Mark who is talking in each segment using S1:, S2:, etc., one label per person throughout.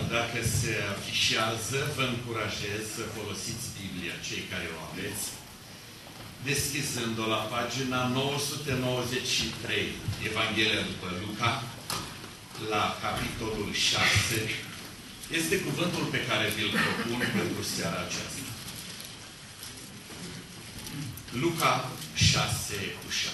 S1: Dacă se afișează, vă încurajez să folosiți Biblia, cei care o aveți, deschizând-o la pagina 993, Evanghelia după Luca, la capitolul 6, este cuvântul pe care vi-l propun pentru seara aceasta. Luca 6:6.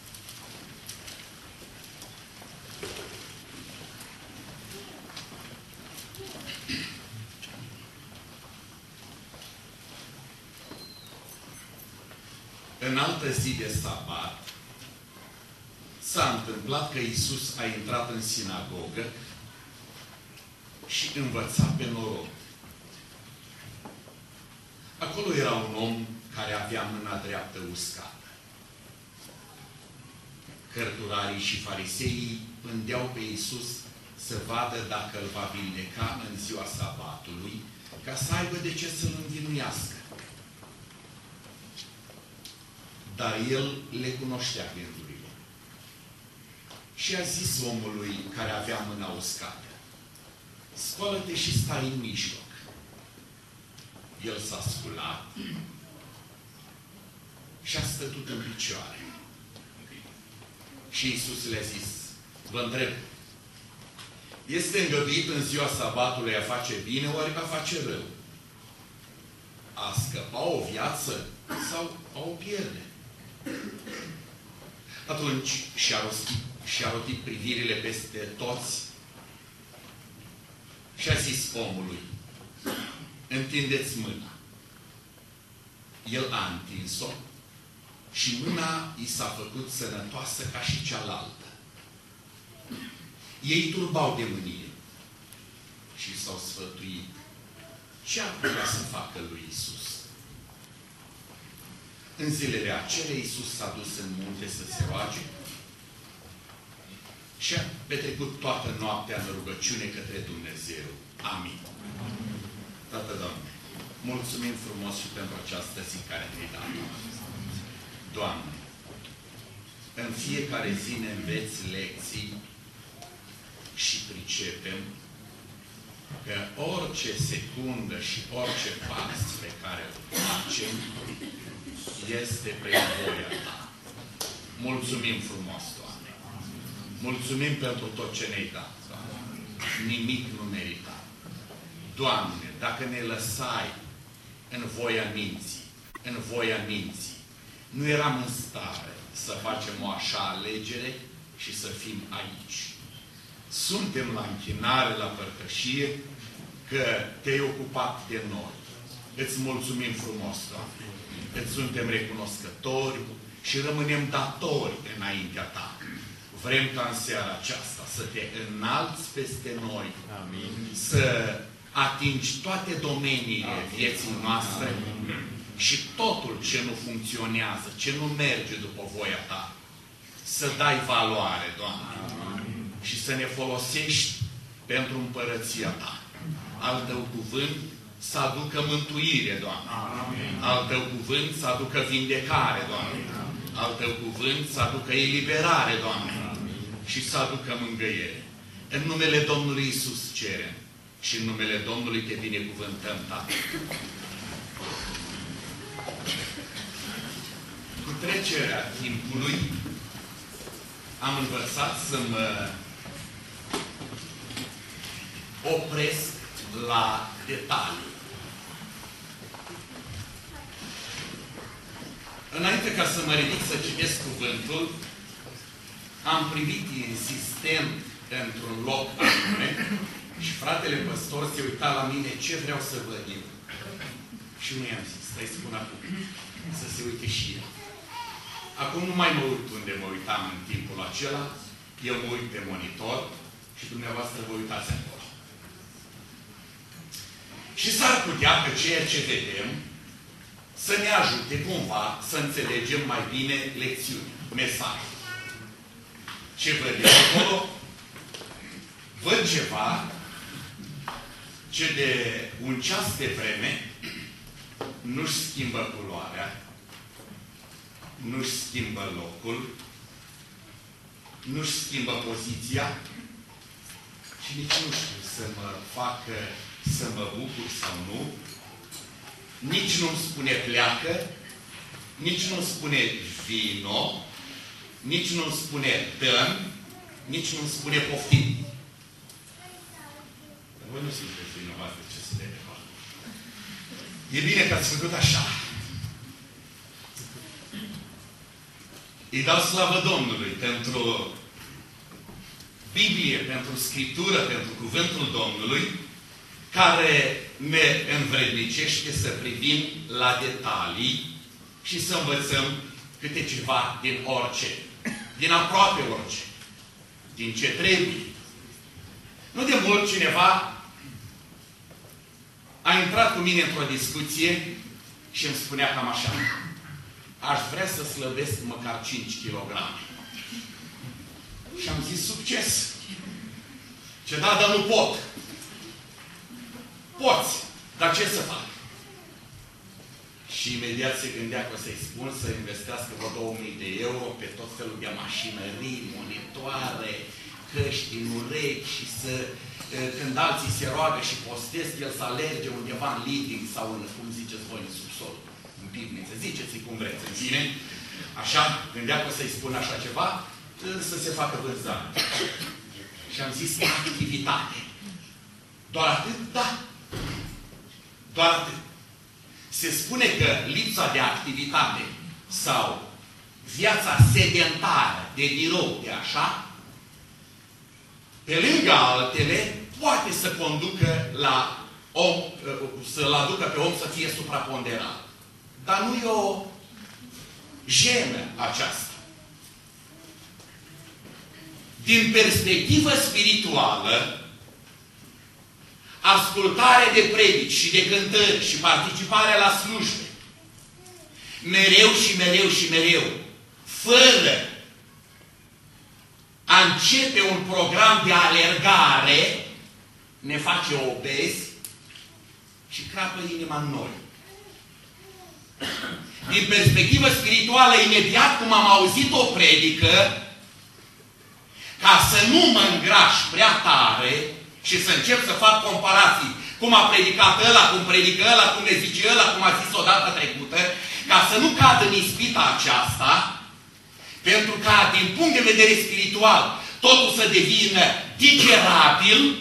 S1: În altă zi de sabat, s-a întâmplat că Iisus a intrat în sinagogă și învăța pe norod. Acolo era un om care avea mâna dreaptă uscată. Cărturarii și fariseii pândeau pe Iisus să vadă dacă îl va vindeca în ziua sabatului, ca să aibă de ce să-l învinuiască. Dar el le cunoștea gândurile. Și a zis omului care avea mâna uscată: scoală-te și stai în mijloc. El s-a sculat și a stătut în picioare. Și Iisus le-a zis: vă întreb, este îngăduit în ziua sabatului a face bine, ori a face rău? A scăpa o viață sau a o pierde? Atunci și-a rotit privirile peste toți și a zis omului: întindeți mâna. El a întins-o și mâna i s-a făcut sănătoasă ca și cealaltă. Ei turbau de mânie și s-au sfătuit ce ar putea să facă lui Iisus. În zilele acelea, Iisus s-a dus în munte să se roage și a petrecut toată noaptea în rugăciune către Dumnezeu. Amin. Tată, Doamne, mulțumim frumos și pentru această zi care ne-ai dat. Doamne, în fiecare zi ne înveți lecții și pricepem că orice secundă și orice pas pe care îl facem este prin voia Ta. Mulțumim frumos, Doamne. Mulțumim pentru tot ce ne-ai dat, Doamne. Nimic nu merita. Doamne, dacă ne lăsai în voia minții, nu eram în stare să facem o așa alegere și să fim aici. Suntem la închinare, la părtășie, că Te-ai ocupat de noi. Îți mulțumim frumos, Doamne. Îți suntem recunoscători și rămânem datori înaintea Ta. Vrem ca în seara aceasta să Te înalți peste noi. Amin. Să atingi toate domeniile vieții noastre. Amin. Și totul ce nu funcționează, ce nu merge după voia Ta, să dai valoare, Doamne. Amin. Și să ne folosești pentru împărăția Ta. Al Tău cuvânt să aducă mântuire, Doamne. Amin. Al Tău cuvânt să aducă vindecare, Doamne. Amin. Al Tău cuvânt să aducă eliberare, Doamne. Amin. Și să aducă mângâiere. În numele Domnului Iisus cerem și în numele Domnului Te binecuvântăm, Tată. Cu trecerea timpului am învățat să mă opresc la detalii. Înainte ca să mă ridic să citesc cuvântul, am privit insistent într-un loc anume și fratele păstor se uita la mine ce vreau să văd eu. Și nu i-am zis, stai spun acum, să se uite și el. Acum nu mai mă uit unde mă uitam în timpul acela, eu mă uit pe monitor și dumneavoastră vă uitați acolo. Și s-ar putea că ceea ce vedem să ne ajute cumva să înțelegem mai bine lecțiunea, mesajul. Ce văd eu acolo? Văd ceva ce de un ceas de vreme nu-și schimbă culoarea, nu-și schimbă locul, nu-și schimbă poziția și nici nu știu să mă facă să mă bucur sau nu. Nici nu-mi spune pleacă, nici nu-mi spune vino, nici nu-mi spune dă-mi, nici nu-mi spune poftim. Dar voi nu sunteți vinovați de ce să le fac. E bine că ați făcut așa. Îi dau slavă Domnului pentru Biblie, pentru Scriptură, pentru Cuvântul Domnului, care ne învrednicește să privim la detalii și să învățăm câte ceva din orice. Din aproape orice. Din ce trebuie. Nu de mult cineva a intrat cu mine într-o discuție și îmi spunea cam așa: aș vrea să slăbesc măcar 5 kg. Și am zis: succes! Ce da, dar nu pot. Poți, dar ce să fac? Și imediat se gândea că o să-i spun să investească vreo 2000 de euro pe tot felul de mașinării, monitoare, căști din urechi și să, când alții se roagă și postez, el să alerge undeva în living sau în, cum ziceți voi, în subsol, în pivniță. Ziceți-i cum vreți, în fine. Așa, gândea că o să-i spun așa ceva, să se facă vânzare. Și am zis: activitate. Doar atât? Da. Doar atât. Se spune că lipsa de activitate sau viața sedentară de birou, de așa, pe lângă altele, poate să conducă la om, să-l aducă pe om să fie supraponderat. Dar nu e o jenă aceasta. Din perspectivă spirituală, ascultare de predici și de cântări și participarea la slujbe, mereu și mereu și mereu, fără a începe un program de alergare, ne face obezi și crapă inima în noi. Din perspectivă spirituală, imediat cum am auzit o predică, ca să nu mă îngraș prea tare și să încep să fac comparații, cum a predicat ăla, cum predică ăla, cum ne zice ăla, cum a zis o dată trecută, ca să nu cad în ispita aceasta, pentru ca, din punct de vedere spiritual, totul să devină digerabil,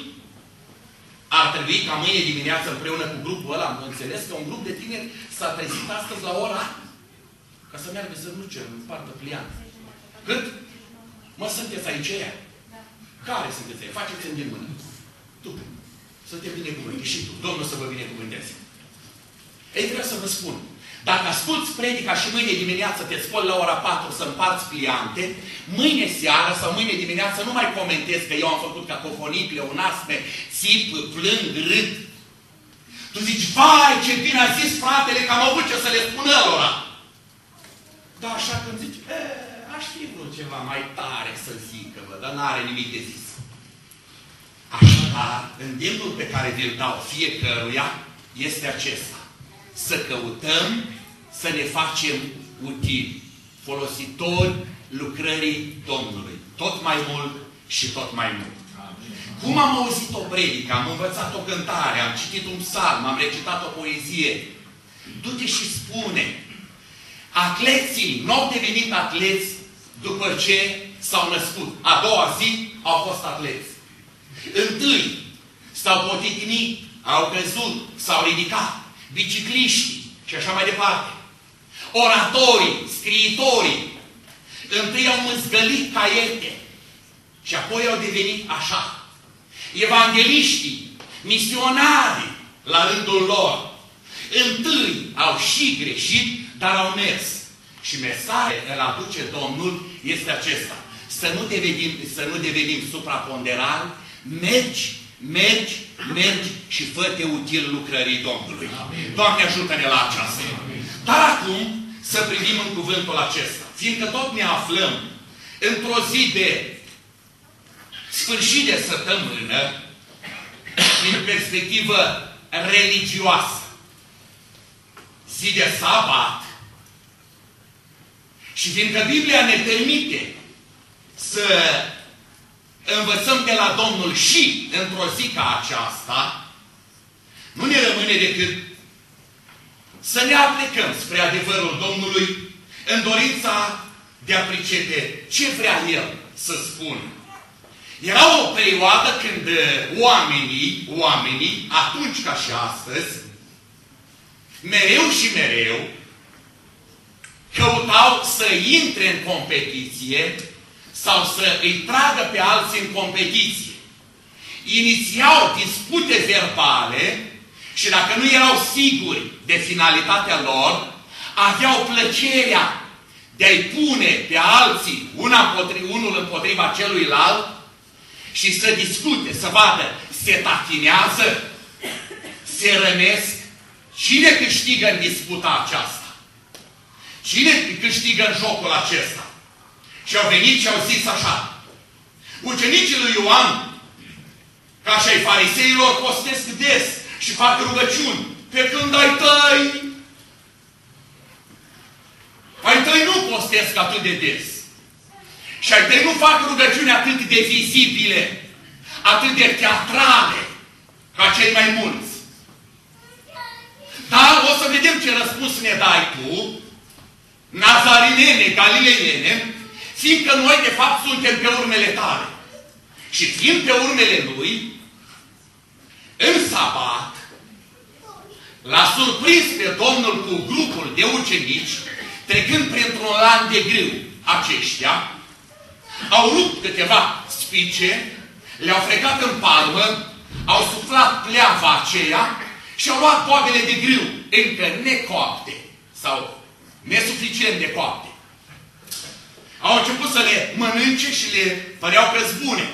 S1: ar trebui ca mâine dimineață împreună cu grupul ăla, am înțeles că un grup de tineri s-a trezit astăzi la ora ca să meargă să nu cer, în partă plian. Cât? Mă, sunteți aici ea? Care sunteți aici? Faceți-mi din mână. Tu. Să te binecuvânte și tu. Domnul să vă binecuvânteze. Ei, vreau să vă spun. Dacă asculți predica și mâine dimineață te scoli la ora 4 să împarți pliante, mâine seară sau mâine dimineață nu mai comentez că eu am făcut cacofonii, pleonasme, țip, plâng, râd. Tu zici: vai, ce bine a zis fratele că am avut ce să le spun ălora. Da, așa când zici: aș fi vrut ceva mai tare să zică, bă, dar n-are nimic de zis. Așadar, îndemnul pe care vi-l dau fiecăruia este acesta: să căutăm să ne facem utili, folositori lucrării Domnului. Tot mai mult și tot mai mult. Amin. Cum am auzit o predică, am învățat o cântare, am citit un psalm, am recitat o poezie, du-te și spune: atleții nu au devenit atleți după ce s-au născut. A doua zi au fost atleți. Întâi s-au poticnit, au căzut, s-au ridicat. Bicicliștii și așa mai departe. Oratorii, scriitorii, întâi au mâzgălit caiete și apoi au devenit așa. Evangeliștii, misionarii, la rândul lor, întâi au și greșit, dar au mers. Și mesajul îl aduce Domnul este acesta: să nu devenim supraponderali, mergi și fă-te util lucrării Domnului. Amin. Doamne, ajută-ne la aceasta. Amin. Dar acum să privim în cuvântul acesta. Fiindcă tot ne aflăm într-o zi de sfârșit de săptămână, din perspectivă religioasă, zi de sabat, și fiindcă Biblia ne permite să învățăm de la Domnul și într-o zi ca aceasta, nu ne rămâne decât să ne aplecăm spre adevărul Domnului în dorința de a pricepe ce vrea El să spună. Era o perioadă când oamenii, atunci ca și astăzi, mereu și mereu, căutau să intre în competiție sau să îi tragă pe alții în competiție. Inițiau dispute verbale și dacă nu erau siguri de finalitatea lor, aveau plăcerea de a-i pune pe alții unul împotriva celuilalt și să discute, să vadă, se tachinează, se rănesc. Cine câștigă în disputa aceasta? Cine câștigă în jocul acesta? Și au venit și au zis așa: ucenicii lui Ioan, ca și ai fariseilor, postesc des și fac rugăciuni, pe când ai tăi nu postesc atât de des. Și ai tăi nu fac rugăciuni atât de vizibile, atât de teatrale, ca cei mai mulți. Dar o să vedem ce răspuns ne dai tu, nazarinene, galileiene, fiindcă noi de fapt suntem pe urmele tale. Și fiind pe urmele lui, în sabat, l-a surprins pe Domnul cu grupul de ucenici, trecând printr-un lan de grâu. Aceștia au rupt câteva spice, le-au frecat în palmă, au suflat pleava aceea și au luat boabele de grâu, încă necoapte sau nesuficient de coapte. Au început să le mănânce și le păreau că-s bune.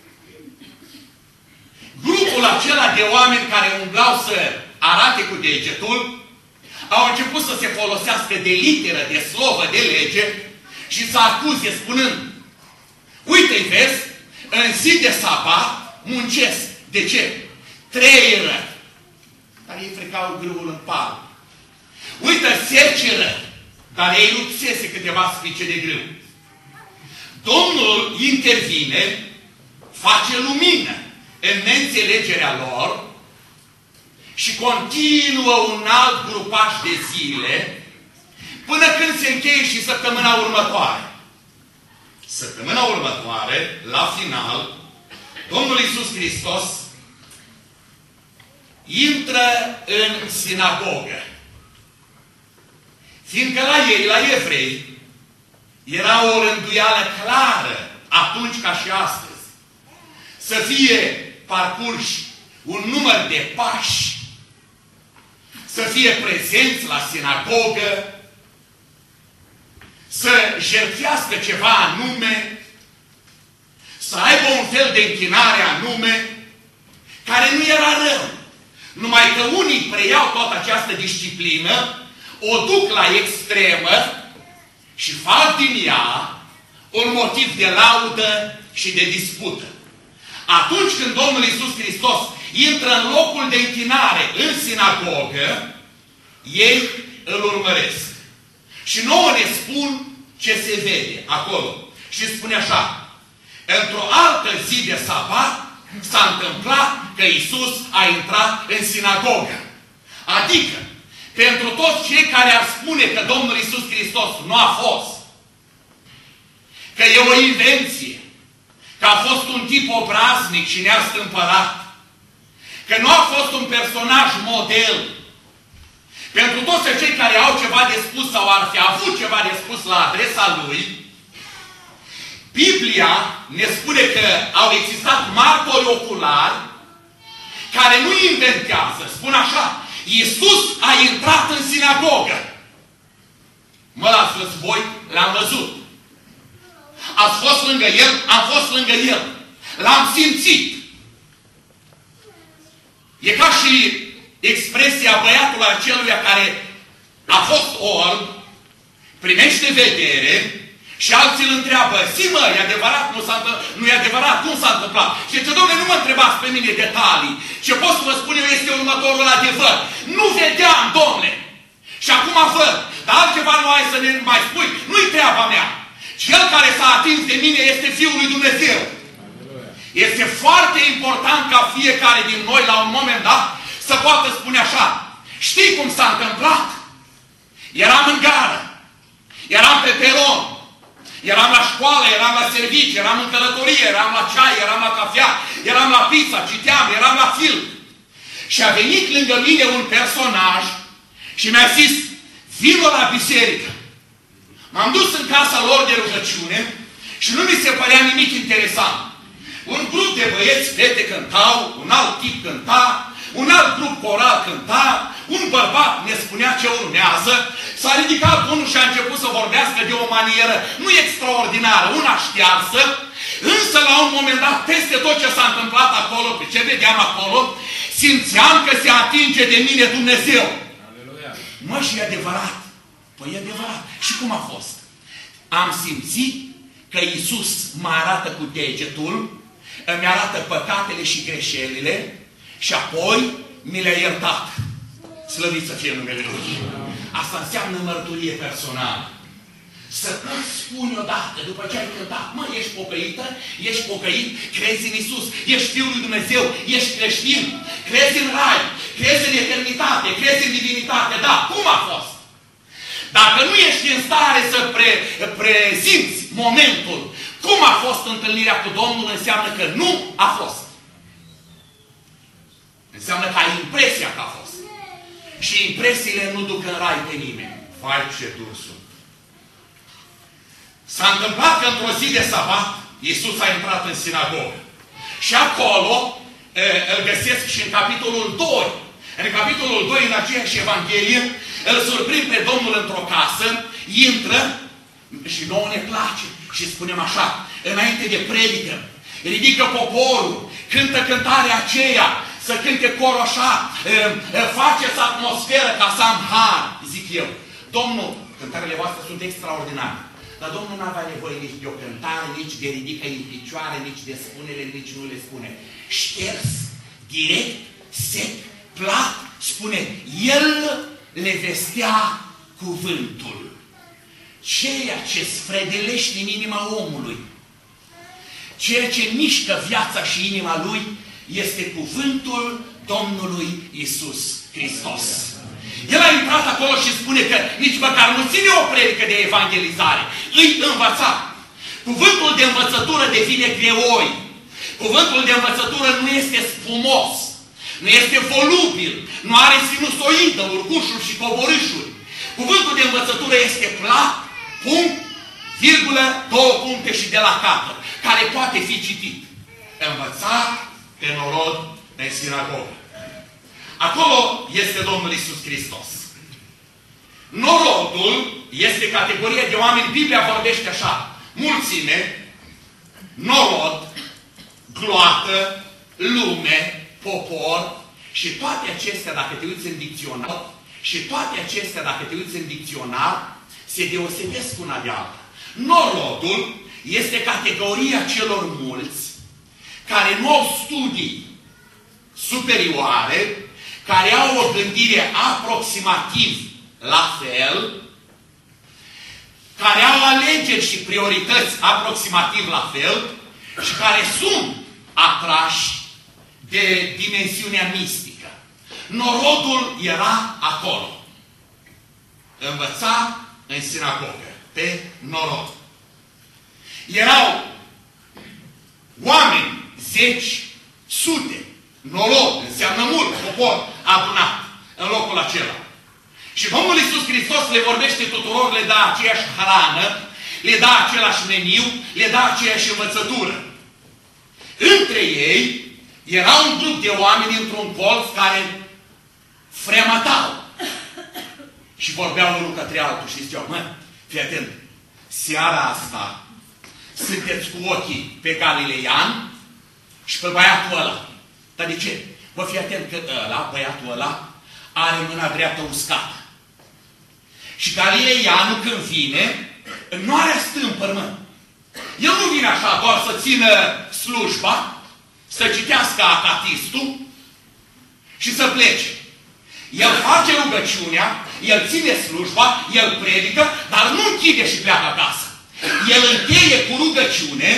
S1: Grupul acela de oameni care umblau să arate cu degetul, au început să se folosească de literă, de slovă, de lege și să acuze spunând: uite-i vezi, în zi de sabat muncesc. De ce? 3 rări. Dar ei frecau grâul în palmă. Uite, seceră, dar ei rupsese câteva spice de grâu. Domnul intervine, face lumină în neînțelegerea lor și continuă un alt grupaș de zile până când se încheie și săptămâna următoare. Săptămâna următoare, la final, Domnul Iisus Hristos intră în sinagogă. Fiindcă la ei, la evrei, era o rânduială clară, atunci ca și astăzi, să fie parcurși un număr de pași, să fie prezenți la sinagogă, să jertfească ceva anume, să aibă un fel de închinare anume, care nu era rău. Numai că unii preiau toată această disciplină, o duc la extremă și fac din ea un motiv de laudă și de dispută. Atunci când Domnul Iisus Hristos intră în locul de închinare, în sinagogă, ei îl urmăresc. Și nouă ne spun ce se vede acolo. Și spune așa: într-o altă zi de sabat s-a întâmplat că Iisus a intrat în sinagogă. Adică, pentru toți cei care ar spune că Domnul Iisus Hristos nu a fost, că e o invenție, că a fost un tip obraznic și neastâmpărat, că nu a fost un personaj model, pentru toți cei care au ceva de spus sau ar fi avut ceva de spus la adresa lui, Biblia ne spune că au existat martori oculari care nu inventează. Spun așa: Iisus a intrat în sinagogă. Mă las voi, l-am văzut. Ați fost lângă el, am fost lângă el. L-am simțit. E ca și expresia băiatului aceluia care a fost orb, primește vedere și alții îl întreabă: zi mă, e adevărat, nu e adevărat, cum s-a întâmplat? Și zice: dom'le, nu mă întrebați pe mine detalii. Ce pot să vă spun eu este următorul adevăr. Nu vedeam, dom'le. Și acum văd. Dar altceva nu ai să ne mai spui. Nu-i treaba mea. Cel care s-a atins de mine este Fiul lui Dumnezeu. Este foarte important ca fiecare din noi, la un moment dat, să poată spune așa: știi cum s-a întâmplat? Eram în gară, eram pe peron, eram la școală, eram la serviciu, eram în călătorie, eram la ceai, eram la cafea, eram la pizza, citeam, eram la film. Și a venit lângă mine un personaj și mi-a zis: vino la biserică. M-am dus în casa lor de rugăciune și nu mi se părea nimic interesant. Un grup de băieți, fete cântau, un alt tip cânta, un alt grup coral cânta, un bărbat ne spunea ce urmează, s-a ridicat unul și a început să vorbească de o manieră nu extraordinară, una ștearsă, însă la un moment dat, peste tot ce s-a întâmplat acolo, pe ce vedeam acolo, simțeam că se atinge de mine Dumnezeu. Aleluia. Mă, și e adevărat. Păi e adevărat. Și cum a fost? Am simțit că Iisus mă arată cu degetul, îmi arată păcatele și greșelile și apoi mi le-a iertat. Slăvit să fie numele Lui. Asta înseamnă mărturie personală. Să poți spune odată, după ce ai cântat: mă, ești pocăită, ești pocăit, crezi în Iisus, ești Fiul lui Dumnezeu, ești creștin, crezi în Rai, crezi în eternitate, crezi în divinitate. Da, cum a fost? Dacă nu ești în stare să prezinți momentul cum a fost întâlnirea cu Domnul, înseamnă că nu a fost. Înseamnă că ai impresia că a fost. Și impresiile nu duc în rai pe nimeni. Vai, ce dur sunt. S-a întâmplat că într-o zi de sabat, Iisus a intrat în sinagogă. Și acolo îl găsesc și în capitolul 2. În capitolul 2, în aceeași Evanghelie, îl surprind pe Domnul într-o casă, intră și nouă ne place. Și spunem așa, înainte de predică, ridică poporul, cântă cântarea aceea, să cânte corul așa, faceți atmosferă ca să am har, zic eu. Domnul, cântările voastre sunt extraordinare, dar Domnul nu avea nevoie nici de o cântare, nici de ridică în picioare, nici de spune-le, nici nu le spune. Șters, direct, sec, plat, spune, El le vestea cuvântul. Ceea ce sfredelește în inima omului, ceea ce mișcă viața și inima lui, este cuvântul Domnului Iisus Hristos. El a intrat acolo și spune că nici măcar nu ține o predică de evangelizare. Îi învăța. Cuvântul de învățătură devine greoi. Cuvântul de învățătură nu este spumos. Nu este volubil. Nu are sinusoidă, urcușuri și coborâșuri. Cuvântul de învățătură este plat, punct, virgulă, 2 puncte și de la capăt, care poate fi citit. Învățat pe norod în sinagogă. Acolo este Domnul Iisus Hristos. Norodul este categoria de oameni, Biblia vorbește așa: mulțime, norod, gloată, lume, popor, și toate acestea, dacă te uiți în dicționar, se deosebesc una de alta. Norodul este categoria celor mulți care nu au studii superioare, care au o gândire aproximativ la fel, care au alegeri și priorități aproximativ la fel și care sunt atrași de dimensiunea mistică. Norodul era acolo. Învăța în sinagogă, pe norod. Erau oameni, zeci, sute. Norod înseamnă mult, popor adunat în locul acela. Și Domnul Iisus Hristos le vorbește tuturor, le dă aceeași hrană, le dă același meniu, le dă aceeași învățătură. Între ei era un grup de oameni într-un colț care fremătau. Și vorbeau unul către altul și ziceau: mă, fii atent, seara asta sunteți cu ochii pe Galileian și pe băiatul ăla. Dar de ce? Vă fii atent că ăla, băiatul ăla, are mâna dreaptă uscată. Și Galileianul când vine, nu are stâmpăr, mă. El nu vine așa doar să țină slujba, să citească acatistul și să plece. El face rugăciunea, el ține slujba, el predică, dar nu închide și pleacă acasă. El încheie cu rugăciune,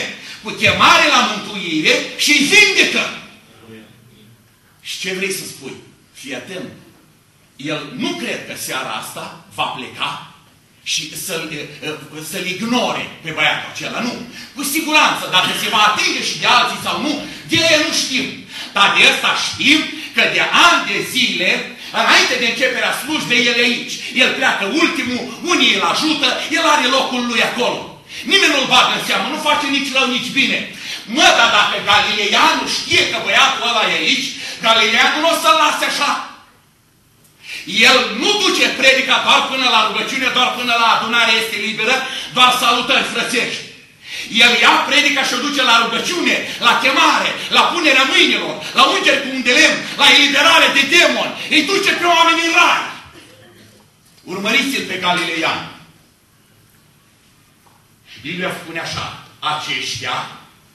S1: cu chemare la mântuire și îi vindecă. Și ce vrei să spui? Fii atent. El nu cred că seara asta va pleca și să-l ignore pe băiatul acela. Nu. Cu siguranță, dacă se va atinge și de alții sau nu, de el nu știm. Dar de asta știm că de ani de zile, înainte de începerea slujbei, el e aici. El pleacă ultimul, unii îl ajută, el are locul lui acolo. Nimeni nu-l bagă în seamă, nu face nici rău, nici bine. Mă, dar dacă Galileanul știe că băiatul ăla e aici, Galileanul nu o să-l lase așa. El nu duce predica doar până la rugăciune, doar până la adunare este liberă, doar salutări frățești. El ia predica și o duce la rugăciune, la chemare, la punerea mâinilor, la ungeri cu un de lemn, la eliberare de demoni. Îi duce pe oameni în rai. Urmăriți-l pe Galilean. Biblia spune așa, aceștia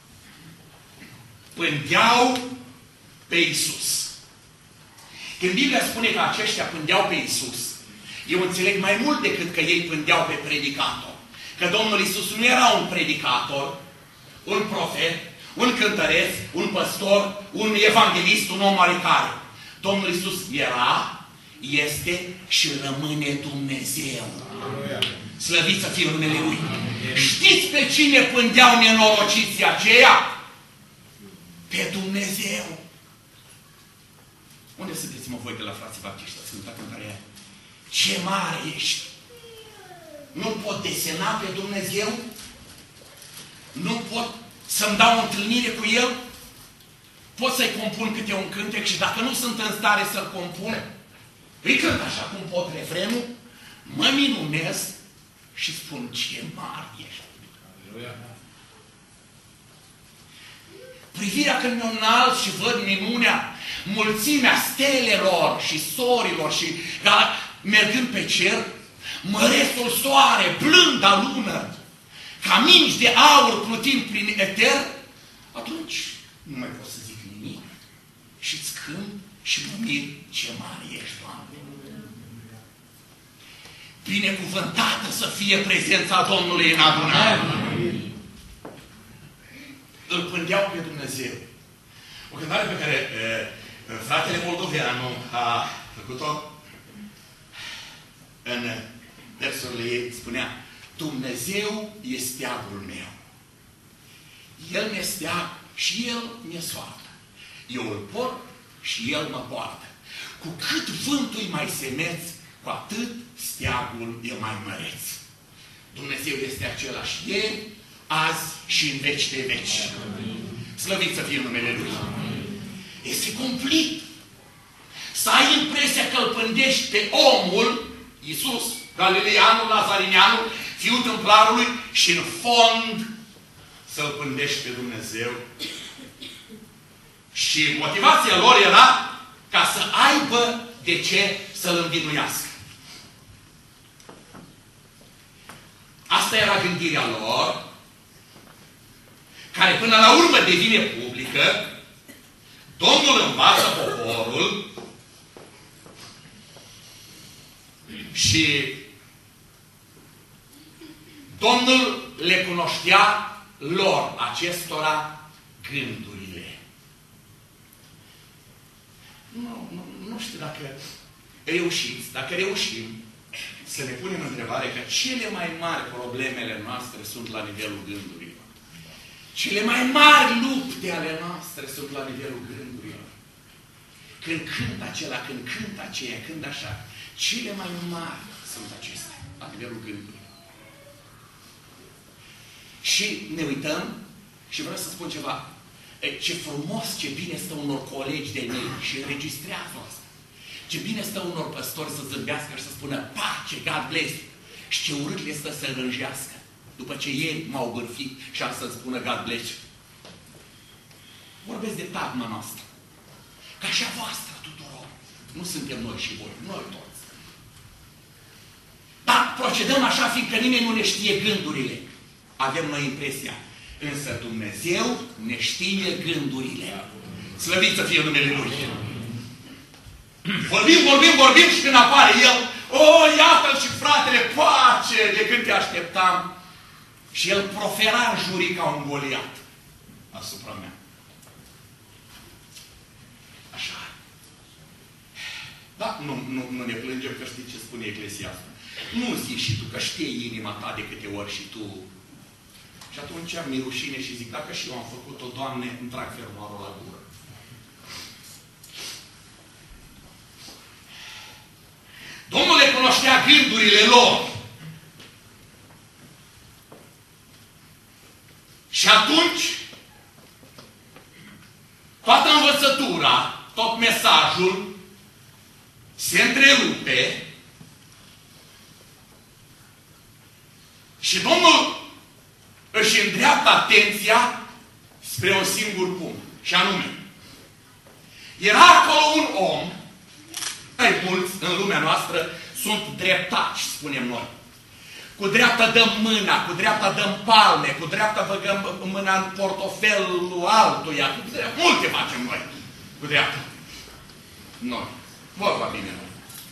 S1: pândeau pe Iisus. Când Biblia spune că aceștia pândeau pe Iisus, eu înțeleg mai mult decât că ei pândeau pe predicator. Că Domnul Iisus nu era un predicator, un profet, un cântăreț, un păstor, un evanghelist, un om oarecare. Domnul Iisus era, este și rămâne Dumnezeu. Slăvit să fie numele Lui. Știți pe cine pândeau nenorociții aceia? Pe Dumnezeu. Unde sunteți, mă, voi de la frații baptiști? Sfânta Cântarea. Ce mare ești! Nu pot desena pe Dumnezeu? Nu pot să-mi dau o întâlnire cu El? Pot să-i compun câte un cântec și dacă nu sunt în stare să-l compun, îi cânt așa cum pot refrenul, mă minunez și spun ce mare ești. Privirea când mă înalt și văd minunea, mulțimea stelelor și sorilor și mergând pe cer, mărețul soare, blânda lună, ca mingi de aur plutind prin eter, atunci nu mai pot să zic nimic și-ți cânt și mă mir ce mare ești, Doamne. Binecuvântată să fie prezența Domnului în adunare. Îl pândeau pe Dumnezeu. O cântare pe care fratele Moldoveanu a făcut-o în versurile ei, spunea: Dumnezeu e steagul meu. El mi-e steag și El mi-e soartă. Eu îl port și El mă poartă. Cu cât vântul mai semeț, cu atât steagul e mai măreț. Dumnezeu este același ieri, azi și în veci de veci. Slăvit să fie numele Lui. Este cumplit. Să ai impresia că îl pândești pe omul, Iisus, Galileanul, Lazarineanul, fiul tâmplarului, și în fond să-l pândești pe Dumnezeu. Și motivația lor era ca să aibă de ce să-l învinuiască. Asta era gândirea lor, care până la urmă devine publică. Domnul învață poporul și Domnul le cunoștea lor, acestora, gândurile. Nu știu dacă reușiți, dacă reușim să ne punem întrebarea că cele mai mari problemele noastre sunt la nivelul gândurilor. Cele mai mari lupte ale noastre sunt la nivelul gândurilor. Când cânt acela, când cânt aceea, când așa. Cele mai mari sunt acestea, la nivelul gândurilor. Și ne uităm și vreau să spun ceva. Ce frumos, ce bine stă unor colegi de mei și înregistrează asta. Ce bine stă unor păstori să zâmbească și să spună pace, God bless. Și ce urât le stă să rânjească. După ce ei m-au bârfit și am să-ți spună God bless. Vorbesc de tagma noastră. Ca și a voastră tuturor. Nu suntem noi și voi, noi toți. Dar procedăm așa, fiindcă nimeni nu ne știe gândurile. Avem noi impresia. Însă Dumnezeu ne știe gândurile. Slăvit să fie numele Lui. Vorbim și când apare El, iată-l și fratele, pace, de când te așteptam. Și el profera în jurii ca un Goliat. asupra mea. Așa. Da, nu ne plângem că știi ce spune Eclesiastul. Nu zici și tu că știi inima ta de câte ori și tu. Și atunci mi-e rușine și zic, dacă și eu am făcut-o, Doamne, îmi trag fermoarul la gură. Domnul le cunoștea gândurile lor. Și atunci, toată învățătura, tot mesajul se întrerupe și Domnul își îndreaptă atenția spre un singur punct. Și anume, era acolo un om, mai mulți în lumea noastră sunt dreptași, spunem noi. Cu dreapta dăm mâna, cu dreapta dăm palme, cu dreapta băgăm mâna în portofelul altuia. Multe facem noi cu dreapta. Noi. Vorba bine noi.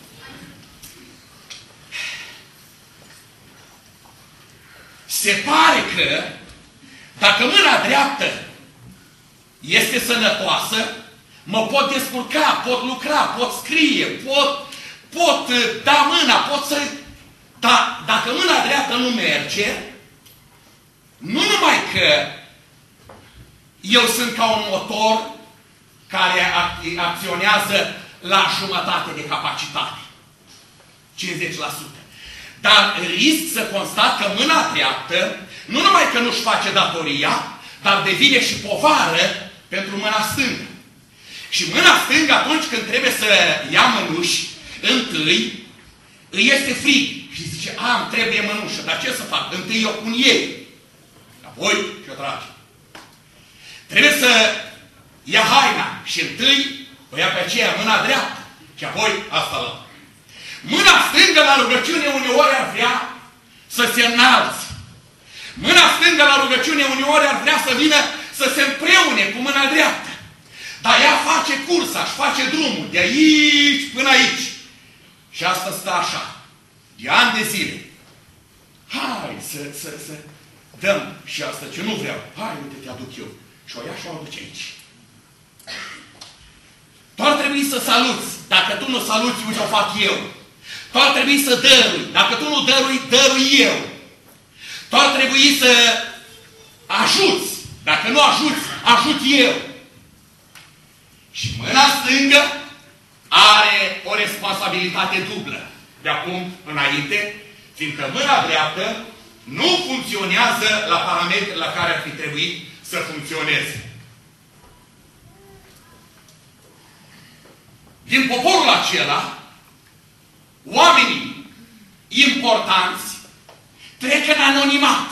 S1: Se pare că dacă mâna dreaptă este sănătoasă, mă pot descurca, pot lucra, pot scrie, pot da mâna, pot să... Dar dacă mâna dreaptă nu merge, nu numai că eu sunt ca un motor care acționează la jumătate de capacitate, 50%. Dar risc să constat că mâna dreaptă, nu numai că nu-și face datoria, dar devine și povară pentru mâna stângă. Și mâna stângă, atunci când trebuie să ia mănuși, întâi îi este frig. Și zice, îmi trebuie mănușă, dar ce să fac? Întâi eu pun ei. Apoi și-o trage. Trebuie să ia haina și întâi o ia pe aceea, mâna dreaptă. Și apoi asta la. Mâna stângă la rugăciune uneori ar vrea să se înalți. Mâna stângă la rugăciune uneori ar vrea să vină să se împreune cu mâna dreaptă. Dar ea face cursa, își face drumul de aici până aici. Și asta stă așa. De ani de zile. Hai să dăm și asta ce nu vreau. Hai, uite, te aduc eu. Și o ia și o aduce aici. Tu ar trebui să saluți. Dacă tu nu saluți, uite, o fac eu. Tu ar trebui să dărui. Dacă tu nu dărui eu. Tu ar trebui să ajuți. Dacă nu ajuți, ajut eu. Și mâna stângă are o responsabilitate dublă. De acum înainte, fiindcă mâna dreaptă nu funcționează la parametrele la care ar fi trebuit să funcționeze. Din poporul acela, oamenii importanți trec în anonimat.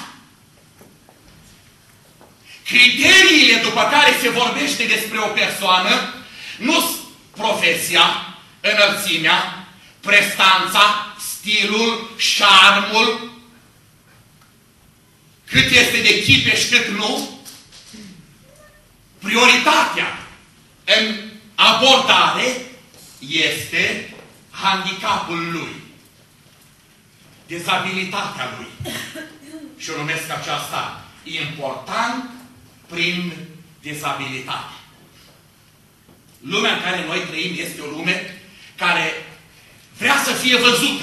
S1: Criteriile după care se vorbește despre o persoană nu sunt profesia, înălțimea, prestanța, stilul, șarmul, cât este de chipe și cât nu. Prioritatea în abordare este handicapul lui, dezabilitatea lui. Și o numesc aceasta important prin dezabilitate. Lumea în care noi trăim este o lume care vrea să fie văzută.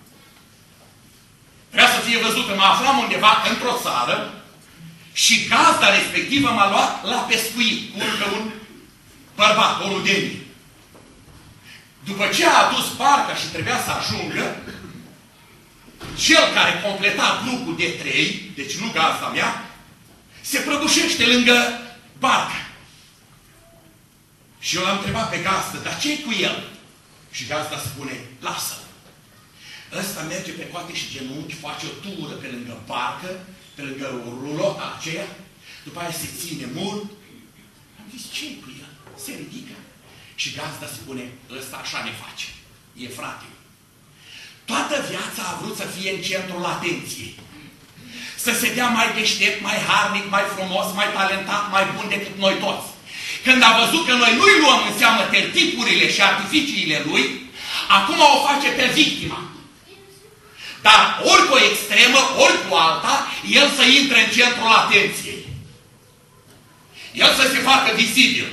S1: Vrea să fie văzută. Mă aflam undeva într-o țară și gazda respectivă m-a luat la pescuit cu un bărbat, o rudenie. După ce a adus barca și trebuia să ajungă, cel care completa grupul de 3, deci nu gazda mea, se prăbușește lângă barcă. Și eu l-am întrebat pe gazdă, dar ce-i cu el? Și gazda spune, lasă-l. Ăsta merge pe coate și genunchi, face o tură pe lângă barcă, pe lângă rulota aceea, după aia se ține mult. Am zis, ce-i cu el? Se ridică. Și gazda spune, ăsta așa ne face. E frate. Toată viața a vrut să fie în centrul atenției. Să se dea mai deștept, mai harnic, mai frumos, mai talentat, mai bun decât noi toți. Când a văzut că noi nu-i luăm în seamă tertipurile și artificiile lui, acum o face pe victima. Dar ori cu o extremă, ori cu alta, el să intre în centrul atenției. El să se facă vizibil.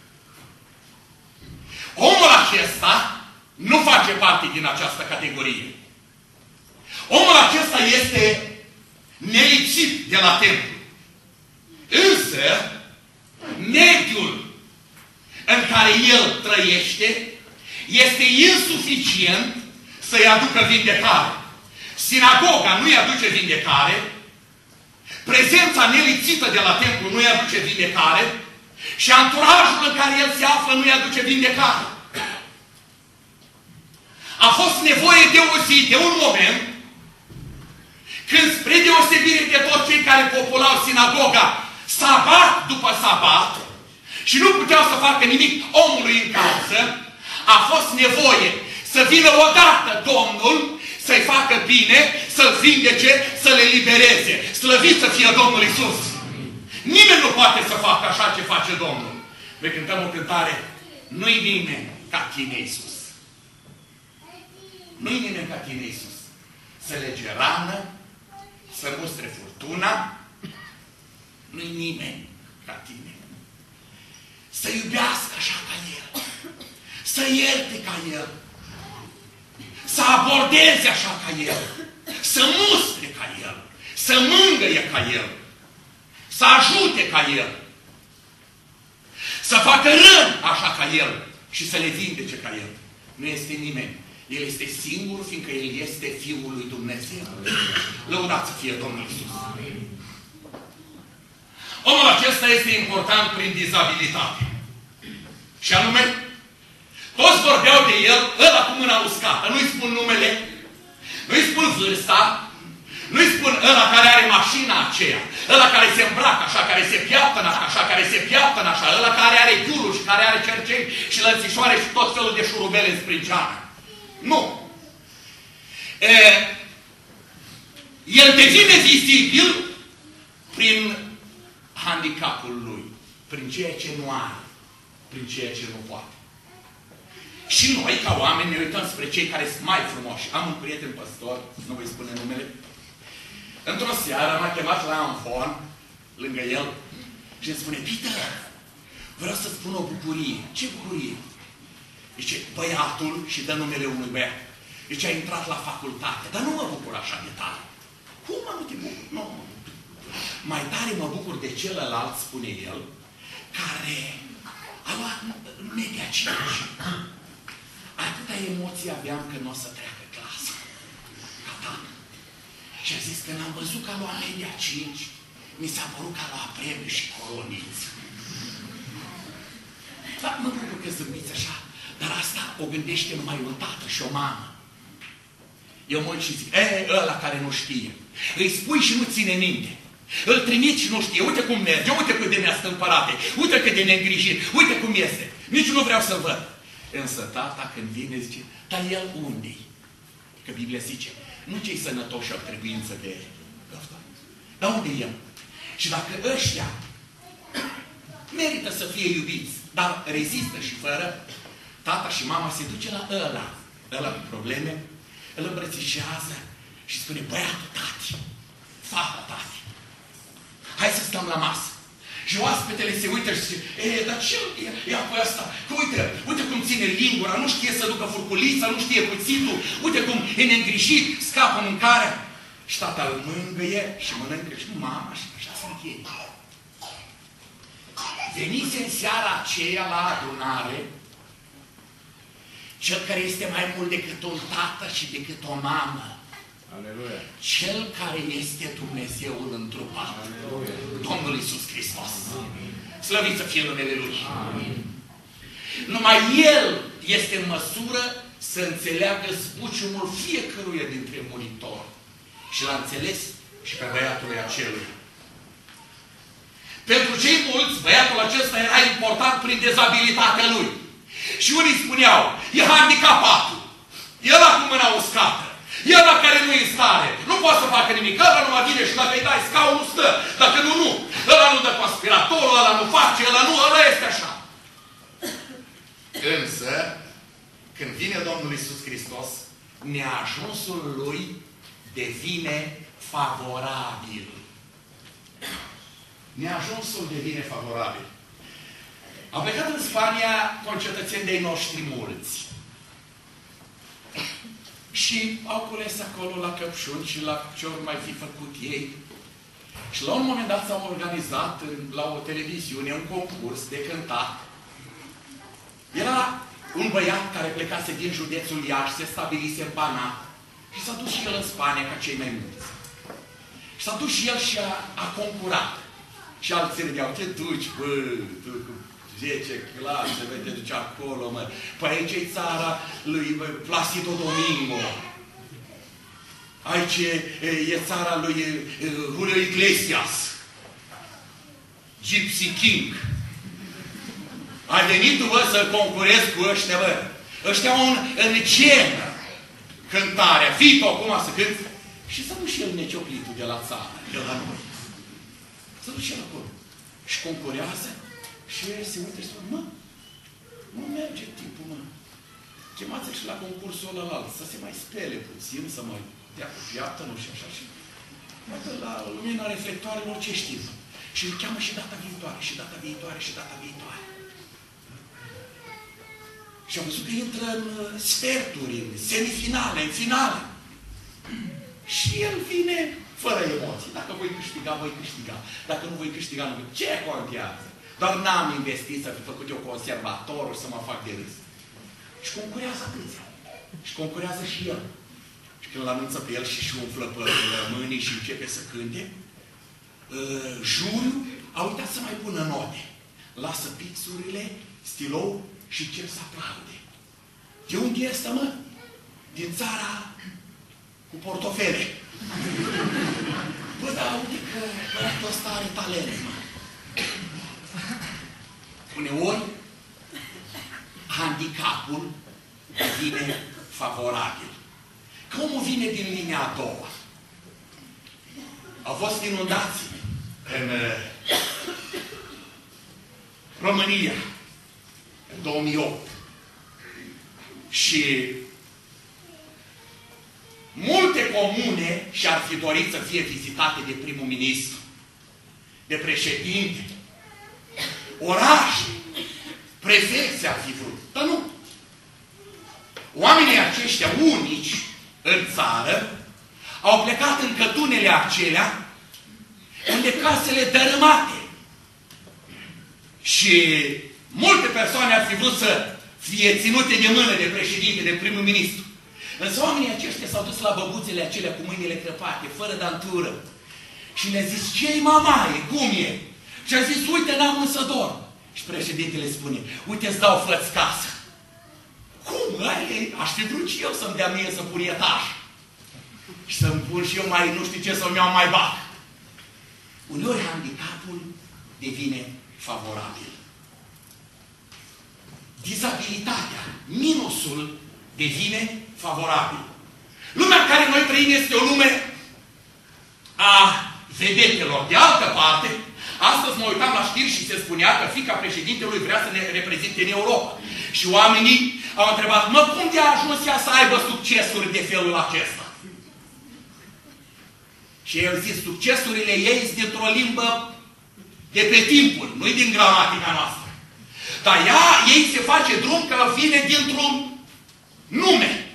S1: Omul acesta nu face parte din această categorie. Omul acesta este nelipsit de la templu. Însă, mediul în care el trăiește este insuficient să-i aducă vindecare. Sinagoga nu-i aduce vindecare, prezența nelipsită de la templu nu-i aduce vindecare și anturajul în care el se află nu-i aduce vindecare. A fost nevoie de o zi, de un moment, când spre deosebire de toți cei care populau sinagoga, sabat după sabat, și nu puteau să facă nimic omului în casă, a fost nevoie să vină odată Domnul, să-i facă bine, să-l vindece, să le libereze. Slăvit să fie Domnul Iisus! Nimeni nu poate să facă așa ce face Domnul. Noi cântăm o cântare, nu-i nimeni ca tine, Iisus. Nu-i nimeni ca tine, Iisus. Să lege rană, să mustre furtuna, nu-i nimeni ca tine. Să iubească așa ca El, să ierte ca El, să abordeze așa ca El, să mustre ca El, să mângâie ca El, să ajute ca El, să facă răni așa ca El și să le vindece ca El. Nu este nimeni. El este singur, fiindcă El este Fiul lui Dumnezeu. Lăudați să fie Domnul Iisus. Omul acesta este important prin dizabilitate. Și anume, toți vorbeau de el, ăla cu mâna uscată. Nu-i spun numele, nu-i spun vârsta, nu-i spun ăla care are mașina aceea, ăla care se îmbracă așa, care se piaptănă așa, care se piaptănă așa, ăla care are ghiulul și care are cercei și lănțișoare și tot felul de șurubele în sprânceană. Nu. El devine vizibil prin handicapul lui, prin ceea ce nu are, prin ceea ce nu poate. Și noi, ca oameni, ne uităm spre cei care sunt mai frumoși. Am un prieten păstor, nu voi spune numele. Într-o seară m-a chemat la Amfon, lângă el, și îmi spune, Peter, vreau să-ți spun o bucurie. Ce bucurie? Zice, băiatul, și dă numele unui băiat. Zice, a intrat la facultate, dar nu mă bucur așa de tare. Cum mă, nu te bucur? Nu. Mai tare mă bucur de celălalt, spune el, care a luat media 5. Atâta emoție aveam că nu o să treacă clasa. Atât. Și a zis, când am văzut că a luat media 5, mi s-a părut că a luat premiu și coroniți. Dar mă bucur că zâmbiți așa, dar asta o gândește numai un tată și o mamă. Eu mă uit și zic, ăla care nu știe. Îi spui și nu ține minte. Îl trimit și nu știe. Uite cum merge, uite cât de neastâmpărate, uite cât de neîngrijit, uite cum este. Nici nu vreau să văd. Însă tata când vine zice, dar el unde-i? Că Biblia zice, nu cei sănătoși au trebuință de găftă. Dar unde e el? Și dacă ăștia merită să fie iubiți, dar rezistă și fără, tata și mama se duce la ăla cu probleme, îl îmbrățișează și spune, băiatul tati, fata tati, hai să stăm la masă. Și oaspetele se uită și zice, dar ce ia pe ăsta? Că uite cum ține lingura, nu știe să ducă furculița, nu știe cuțitul, uite cum e neîngrijit, scapă mâncarea. Și tata îl mângâie și mănâncă și mama și așa se încheie. Venise în seara aceea la adunare cel care este mai mult decât un tată și decât o mamă. Aleluia. Cel care este Dumnezeul întrupat. Aleluia. Domnul Iisus Hristos. Amin. Slăvit să fie numele Lui. Amin. Numai El este în măsură să înțeleagă spuciumul fiecăruia dintre muritori. Și l-a înțeles și pe băiatului acelui. Pentru cei mulți, băiatul acesta era important prin dezabilitatea lui. Și unii spuneau, e handicapatul, e ăla cu mâna uscată, e ăla care nu e în stare, nu poate să facă nimic, ăla nu mai vine și dacă îi dai scaunul stă, dacă nu, nu, ăla nu dă cu aspiratorul, ăla nu face, ăla nu, ăla este așa. Însă, când vine Domnul Iisus Hristos, neajunsul Lui devine favorabil. Neajunsul devine favorabil. Au plecat în Spania concetățeni de-ai noștri mulți. Și au cules acolo la căpșuni și la ce ori mai fi făcut ei. Și la un moment dat s-au organizat la o televiziune un concurs de cântat. Era un băiat care plecase din județul Iași, se stabilise în Banat și s-a dus și el în Spania ca cei mai mulți. Și s-a dus și el și a concurat. Și alții râdeau, te duci, bă, tu cu 10 clase, te duci acolo, mă. Păi aici e țara lui Placido Domingo. Aici e țara lui Julio Iglesias. Gypsy King. Ai venit tu, bă, să concurezi cu ăștia, bă. Ăștia au în cenă cântarea. Fii tu acum să cânti. Și s-a dus și el necioplitul de la țară, de la noi. S-a dus și el acolo. Și concurează și el se uită și spune, mă, nu merge tipul, mă. Chemați-l și la concursul ălalt, să se mai spele puțin, să mai dea cu piaptă, nu știu așa. Și mai dă la lumina reflectoarelor ce știm. Și îl cheamă și data viitoare, și data viitoare, și data viitoare. Și am văzut că intră în sferturi, în semifinale, în finale. Și el vine fără emoții. Dacă voi câștiga, voi câștiga. Dacă nu voi câștiga, nu voi. Ce contează? Doar n-am investit să fi făcut eu conservator să mă fac de râs. Și concurează atâția. Și concurează și el. Și când îl anunță pe el și umflă pe mâinii și începe să cânte, juriul a uitat să mai pună note. Lasă pixurile, stilou și încep să aplaude. De unde este, mă? Din țara cu portofele. Bă, dar uite că băiatul ăsta are talent, mă. Uneori, handicapul vine favorabil. Că omul vine din linia a doua. Au fost inundații în România în 2008. Și multe comune și-ar fi dorit să fie vizitate de primul ministru, de președinte, orașe, prefecți ar fi vrut. Dar nu. Oamenii aceștia unici în țară au plecat în cătunele acelea unde casele dărâmate. Și multe persoane ar fi vrut să fie ținute de mână de președinte, de primul ministru. Însă oamenii aceștia s-au dus la băbuțele acelea cu mâinile crăpate, fără dantură. Și le-a zis, ce-i mamaie, cum e? Și a zis, uite, n-am un să dorm. Și președintele spune, uite, îți dau fă-ți casă. Cum? Aș fi vrut și eu să-mi dea mie să pun etaj. Și să-mi pun și eu mai, nu știu ce, să-mi iau mai bag. Uneori handicapul devine favorabil. Dizabilitatea, minusul, devine favorabil. Lumea în care noi trăim este o lume a vedetelor. De altă parte, astăzi mă uitam la știri și se spunea că fiica președintelui vrea să ne reprezinte în Europa. Și oamenii au întrebat, mă, cum de a ajuns ea să aibă succesuri de felul acesta? Și eu zic, succesurile ei sunt dintr-o limbă de pe timpul, nu-i din gramatica noastră. Dar ei se face drum că vine dintr-un nume.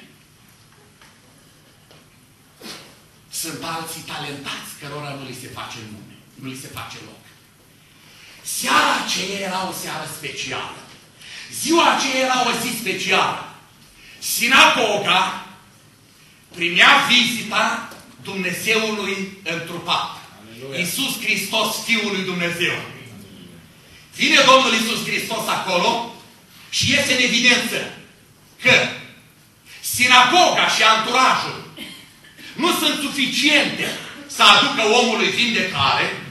S1: Sunt alții talentați cărora nu li se face nume, nu li se face loc. Seara aceea era o seară specială. Ziua aceea era o zi specială. Sinagoga primea vizita Dumnezeului întrupat. Iisus Hristos, Fiul lui Dumnezeu. Vine Domnul Iisus Hristos acolo și iese în evidență că sinagoga și anturajul nu sunt suficiente să aducă omului vindecare.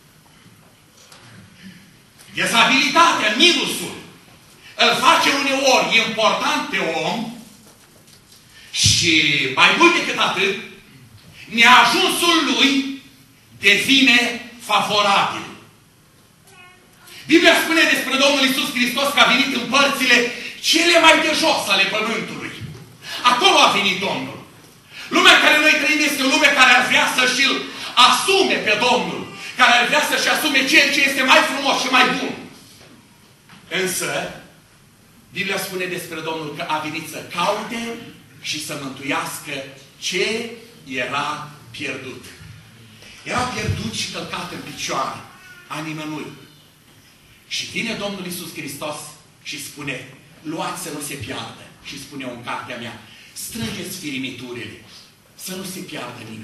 S1: Dezabilitatea, minusul, îl face uneori important pe om și mai mult decât atât, neajunsul lui devine favorabil. Biblia spune despre Domnul Iisus Hristos că a venit în părțile cele mai de jos ale pământului. Acolo a venit Domnul. Lumea în care noi trăim este o lume care ar vrea să-și îl asume pe Domnul, care ar vrea să-și asume ceea ce este mai frumos și mai bun. Însă, Biblia spune despre Domnul că a venit să caute și să mântuiască ce era pierdut. Era pierdut și călcat în picioare a nimănui. Și vine Domnul Iisus Hristos și spune, luați să nu se piardă. Și spune în cartea mea, strângeți firimiturile, să nu se piardă nimic.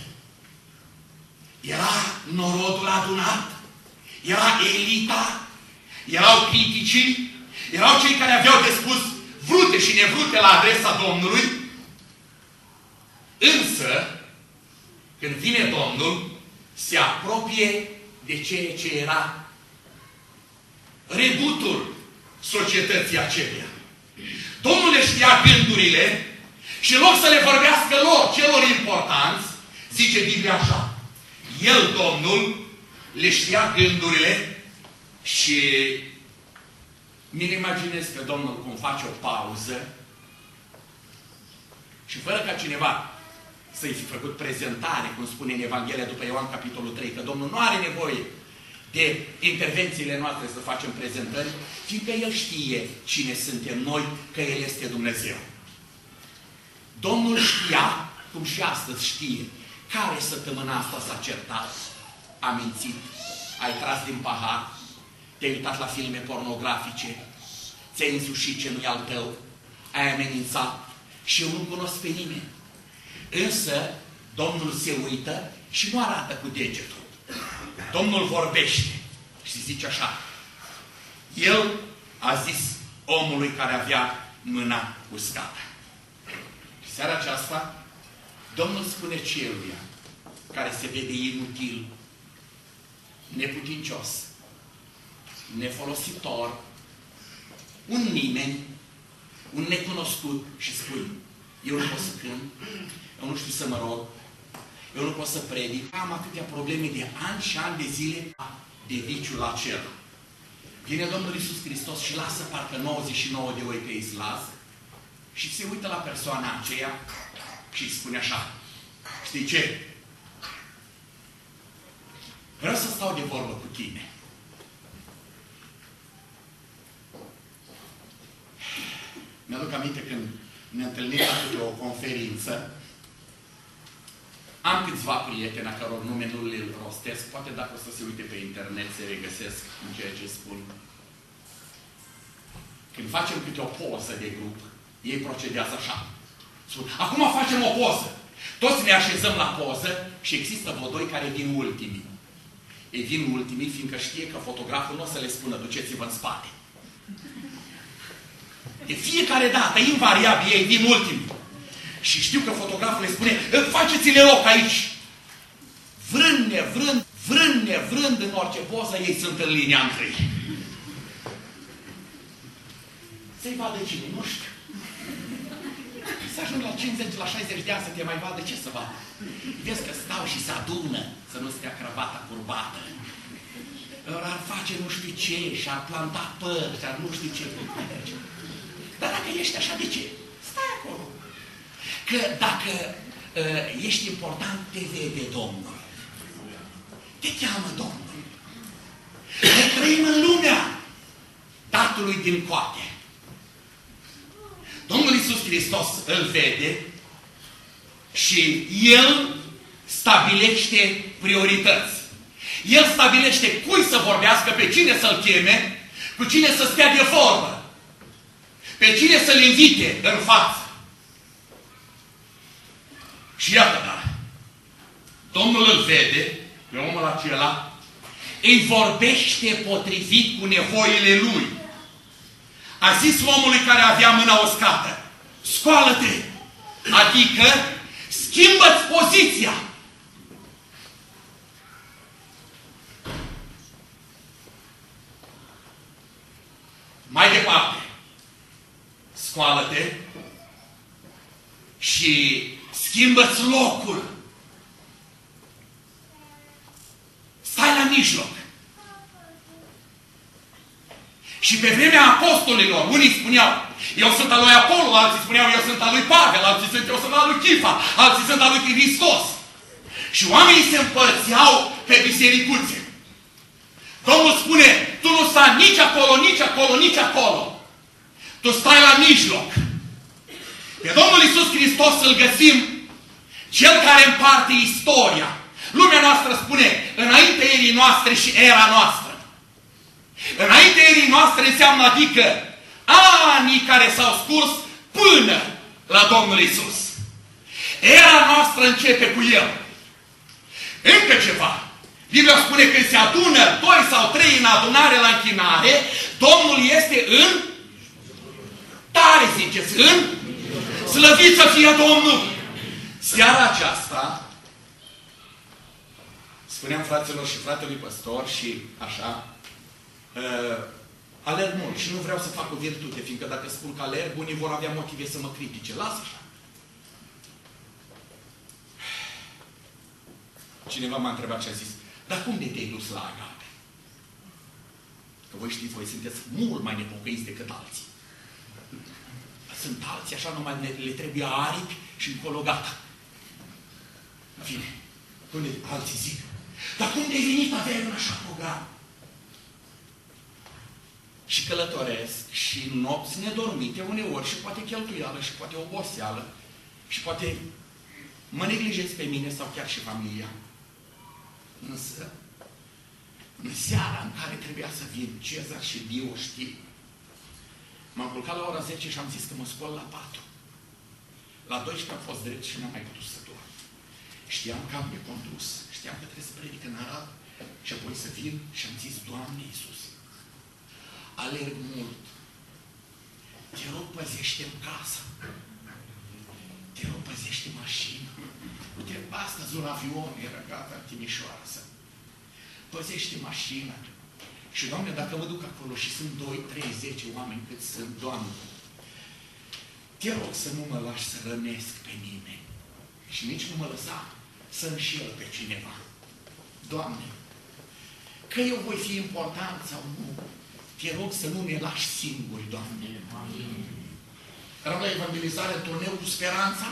S1: Era norodul adunat, era elita, erau criticii, erau cei care aveau de spus vrute și nevrute la adresa Domnului. Însă, când vine Domnul, se apropie de ceea ce era redutul societății aceleia. Domnul le știa gândurile și în loc să le vorbească lor, celor importanți, zice Biblia așa, El, Domnul, le știa gândurile și mi-l imaginez că Domnul cum face o pauză și fără ca cineva să-i fi făcut prezentare, cum spune în Evanghelia după Ioan capitolul 3, că Domnul nu are nevoie de intervențiile noastre să facem prezentări, fiindcă El știe cine suntem noi, că El este Dumnezeu. Domnul știa, cum și astăzi știe, care săptămâna asta s-a certat, a mințit, ai tras din pahar, te-ai uitat la filme pornografice, ți-ai însușit ce nu-i al tău, ai amenințat și eu nu cunosc pe nimeni. Însă, Domnul se uită și nu arată cu degetul. Domnul vorbește și zice așa. El a zis omului care avea mâna uscată. Și seara aceasta, Domnul spune celuia care se vede inutil, neputincios, nefolositor, un nimeni, un necunoscut și spui, eu nu pot să cânt, eu nu știu să mă rog, eu nu pot să predic, am atâtea probleme de ani și ani de zile de viciul acela. Vine Domnul Iisus Hristos și lasă parcă 99 de oi pe islaz și se uită la persoana aceea și îi spune așa, știi ce? Vreau să stau de vorbă cu tine. Mi-aduc aminte când ne întâlnim la o conferință, am câțiva prieteni a căror nume nu le rostesc, poate dacă o să se uite pe internet se regăsesc în ceea ce spun. Când facem câte o poză de grup, ei procedează așa. Spun, acum facem o poză. Toți ne așezăm la poză și există vreo doi care vin ultimii. Ei vin ultimii fiindcă știe că fotograful nu o să le spună duceți-vă în spate. De fiecare dată, invariabil, ei vin ultimii. Și știu că fotograful le spune, faceți-le loc aici. Vrând nevrând în orice poză, ei sunt în linia întâi. Să-i vadă cine, nu știu. Să ajung la 50, la 60 de ani să te mai vadă, ce să vadă? Vezi că stau și se adună, să nu stea cravata curbată. Ar face nu știu ce, și-ar planta păr, și-ar nu știu ce. Dar dacă ești așa, de ce? Stai acolo. Că dacă ești important, te vede Domnul. Te cheamă Domnul. Noi trăim în lumea Tatălui din coate. Domnul Iisus Hristos îl vede și El stabilește priorități. El stabilește cui să vorbească, pe cine să-l cheme, cu cine să stea de vorbă, pe cine să-l invite în față. Și iată, dar, Domnul îl vede pe omul acela, îi vorbește potrivit cu nevoile lui. A zis omului care avea mâna uscată, scoală-te, adică schimbă-ți poziția. Mai departe, scoală-te și schimbă-ți locul. Stai la mijloc. Și pe vremea apostolilor, unii spuneau, eu sunt al lui Apollo, alții spuneau, eu sunt al lui Pavel, alții sunt, eu sunt al lui Chifa, alții sunt al lui Hristos. Și oamenii se împărțeau pe bisericuțe. Domnul spune, tu nu sta nici acolo, nici acolo, nici acolo. Tu stai la mijloc. Pe Domnul Iisus Hristos îl găsim, Cel care împarte istoria. Lumea noastră spune, înainte erii noastre și era noastră. Înainte erii noastre înseamnă adică anii care s-au scurs până la Domnul Iisus. Era noastră începe cu El. Încă ceva. Biblia spune că se adună 2 sau 3 în adunare la închinare, Domnul este în tare, ziceți, în slăvit să fie Domnul. Seara aceasta, spuneam fraților și fratelui păstor și așa, alerg mult și nu vreau să fac o virtute, fiindcă dacă spun că alerg, unii vor avea motive să mă critique. Lasă așa. Cineva m-a întrebat și a zis, dar cum de te-ai dus la Agape? Că voi știți, voi sunteți mult mai nepocăiți decât alții. Sunt alții, așa numai le trebuie aripi și încolo gata. În fine, unde alții zic, dar cum de-ai venit, aveai un așa program? Și călătoresc și nopți nedormite uneori și poate cheltuială și poate oboseală și poate mă neglijez pe mine sau chiar și familia. Însă, în seara în care trebuia să vin, Cezar și Dio știu, m-am culcat la ora 10 și am zis că mă scol la 4. La 12 am fost drept și n-am mai putut să dorm. Știam că am de condus, știam că trebuie să predic în Arad și apoi să vin și am zis, Doamne Iisus, alerg mult. Te rog, păzește-mi casa. Te rog, păzește mașina. Uite, astăzi un avion era gata în Timișoara să păzește mașina. Și, Doamne, dacă mă duc acolo și sunt 2, 3, 10 oameni cât sunt, Doamne, te rog să nu mă lași să rănesc pe nimeni. Și nici nu mă lăsa să înșel pe cineva. Doamne, că eu voi fi important sau nu, te rog să nu ne lași singuri, Doamne. Eram la evangelizare în turneu cu Speranța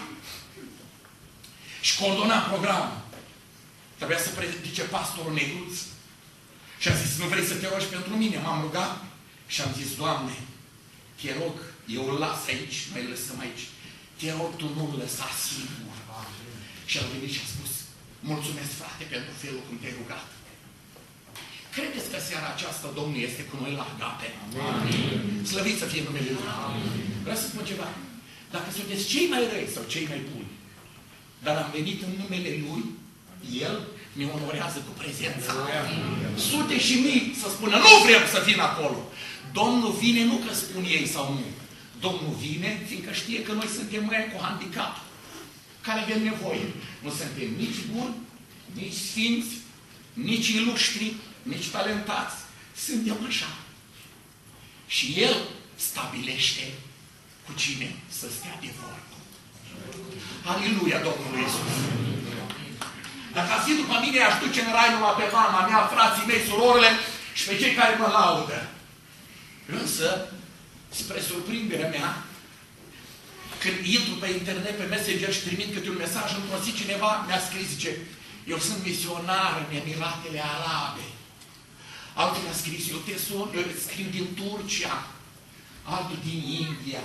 S1: și coordona programul. Trebuia să predice pastorul Negruț. Și a zis, nu vrei să te rogi pentru mine? M-am rugat și am zis, Doamne, te rog, eu îl las aici, noi îl lăsăm aici. Te rog, Tu nu-l lăsa singur. Și a venit și a spus, mulțumesc, frate, pentru felul cum te-ai rugat. Credeți că seara aceasta Domnul este cu noi la Agape? Amin. Slăvit să fie numele Lui. Vreau să spun ceva. Dacă sunteți cei mai răi sau cei mai buni, dar am venit în numele Lui, El ne onorează cu prezența. Sute și mii să spună, nu vrem să vin acolo. Domnul vine nu că spun ei sau nu. Domnul vine fiindcă știe că noi suntem mai cu handicap, care avem nevoie. Nu suntem nici buni, nici sfinți, nici ilustri, nici talentați. Suntem așa. Și El stabilește cu cine să stea de vorbă. Aleluia, Domnul Iisus! Dacă ați fi după mine, aș duce în rai numai pe mama mea, frații mei, surorile și pe cei care mă laudă. Însă, spre surprinderea mea, când intru pe internet, pe Messenger și trimit câte un mesaj, într-o zi cineva mi-a scris, zice, eu sunt misionar în Emiratele Arabe. Altul mi-a scris, eu te sun, eu scriu din Turcia, altul din India.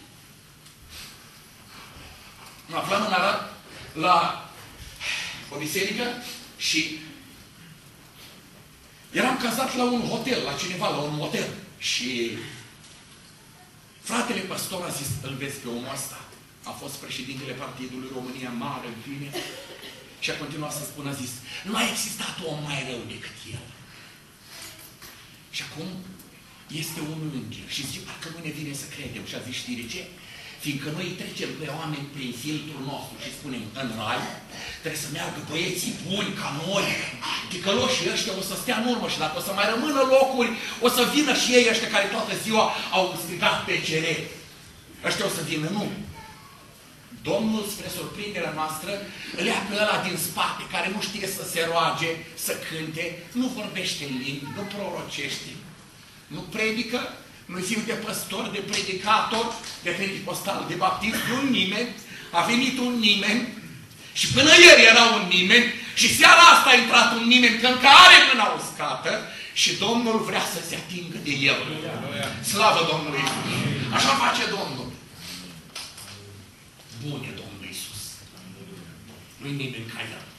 S1: Mă aflam în Arad la o biserică și eram cazat la un hotel, la cineva, la un motel. Și fratele păstor a zis, îl vezi pe omul ăsta? A fost președintele Partidului România Mare, în fine. Și a continuat să spună, a zis, nu a existat om mai rău decât el. Și acum este un înger. Și zice, parcă nu ne vine să credem. Și a zis, știi de ce? Fiindcă noi trecem pe oameni prin filtrul nostru și spunem, în rai, trebuie să meargă băieții buni ca noi, ticăloșii ăștia o să stea în urmă și dacă o să mai rămână locuri, o să vină și ei ăștia care toată ziua au strigat pe cere. Ăștia o să vină, nu. Domnul, spre surprinderea noastră, îl ia pe ăla din spate, care nu știe să se roage, să cânte, nu vorbește în limbi, nu prorocește, nu predică, nu-i fiu de păstor, de predicator, de pentecostal, de baptist, de un nimeni. A venit un nimeni și până ieri era un nimeni și seara asta a intrat un nimeni, că încă are mâna uscată Și Domnul vrea să se atingă de el. Slavă Domnului Iisus! Așa face Domnul. Bun e Domnul Iisus. Nu-i nimeni ca el.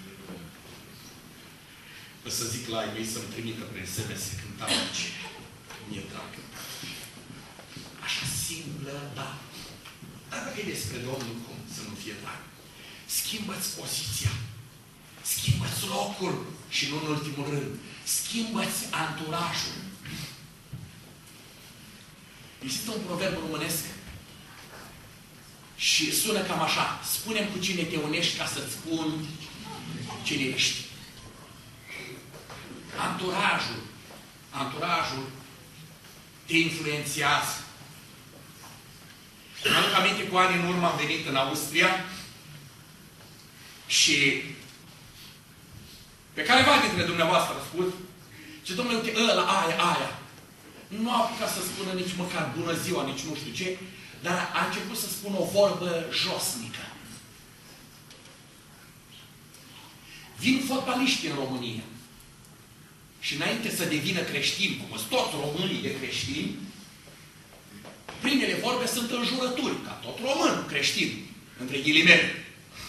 S1: O să zic la ei mei să-mi trimită prin SMS cântarea aceea. Mi-e dragă. Așa simplă, da. Dar dacă e despre Domnul, cum să nu fie drag? Schimbă-ți poziția. Schimbă-ți locul. Și nu în ultimul rând. Schimbă-ți anturajul. Există un proverb românesc și sună cam așa. Spune-mi cu cine te unești ca să-ți spun cine ești. Anturajul te influențează. Mă aduc aminte, cu ani în urmă am venit în Austria și pe careva dintre dumneavoastră a spus ce, domnule, uite, ăla, aia. Nu a apucat să spună nici măcar bună ziua, nici nu știu ce, dar a început să spună o vorbă josnică. Vin fotbaliști în România și înainte să devină creștini, cum sunt toți românii de creștini, primele vorbe sunt înjurături, ca tot român creștin, între ghilimele.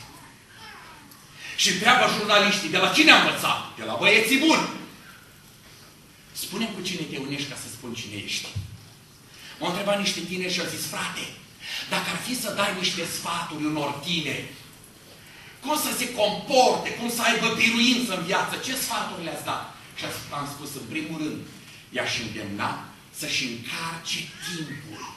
S1: Și întreabă jurnaliștii, de la cine am învățat? De la băieții buni. Spune-mi cu cine te unești ca să spun cine ești. M-au întrebat niște tineri și au zis, frate, dacă ar fi să dai niște sfaturi unor tineri, cum să se comporte, cum să aibă biruință în viață, ce sfaturi le-ați dat? Și am spus, în primul rând, i-aș îndemna să-și încarce timpul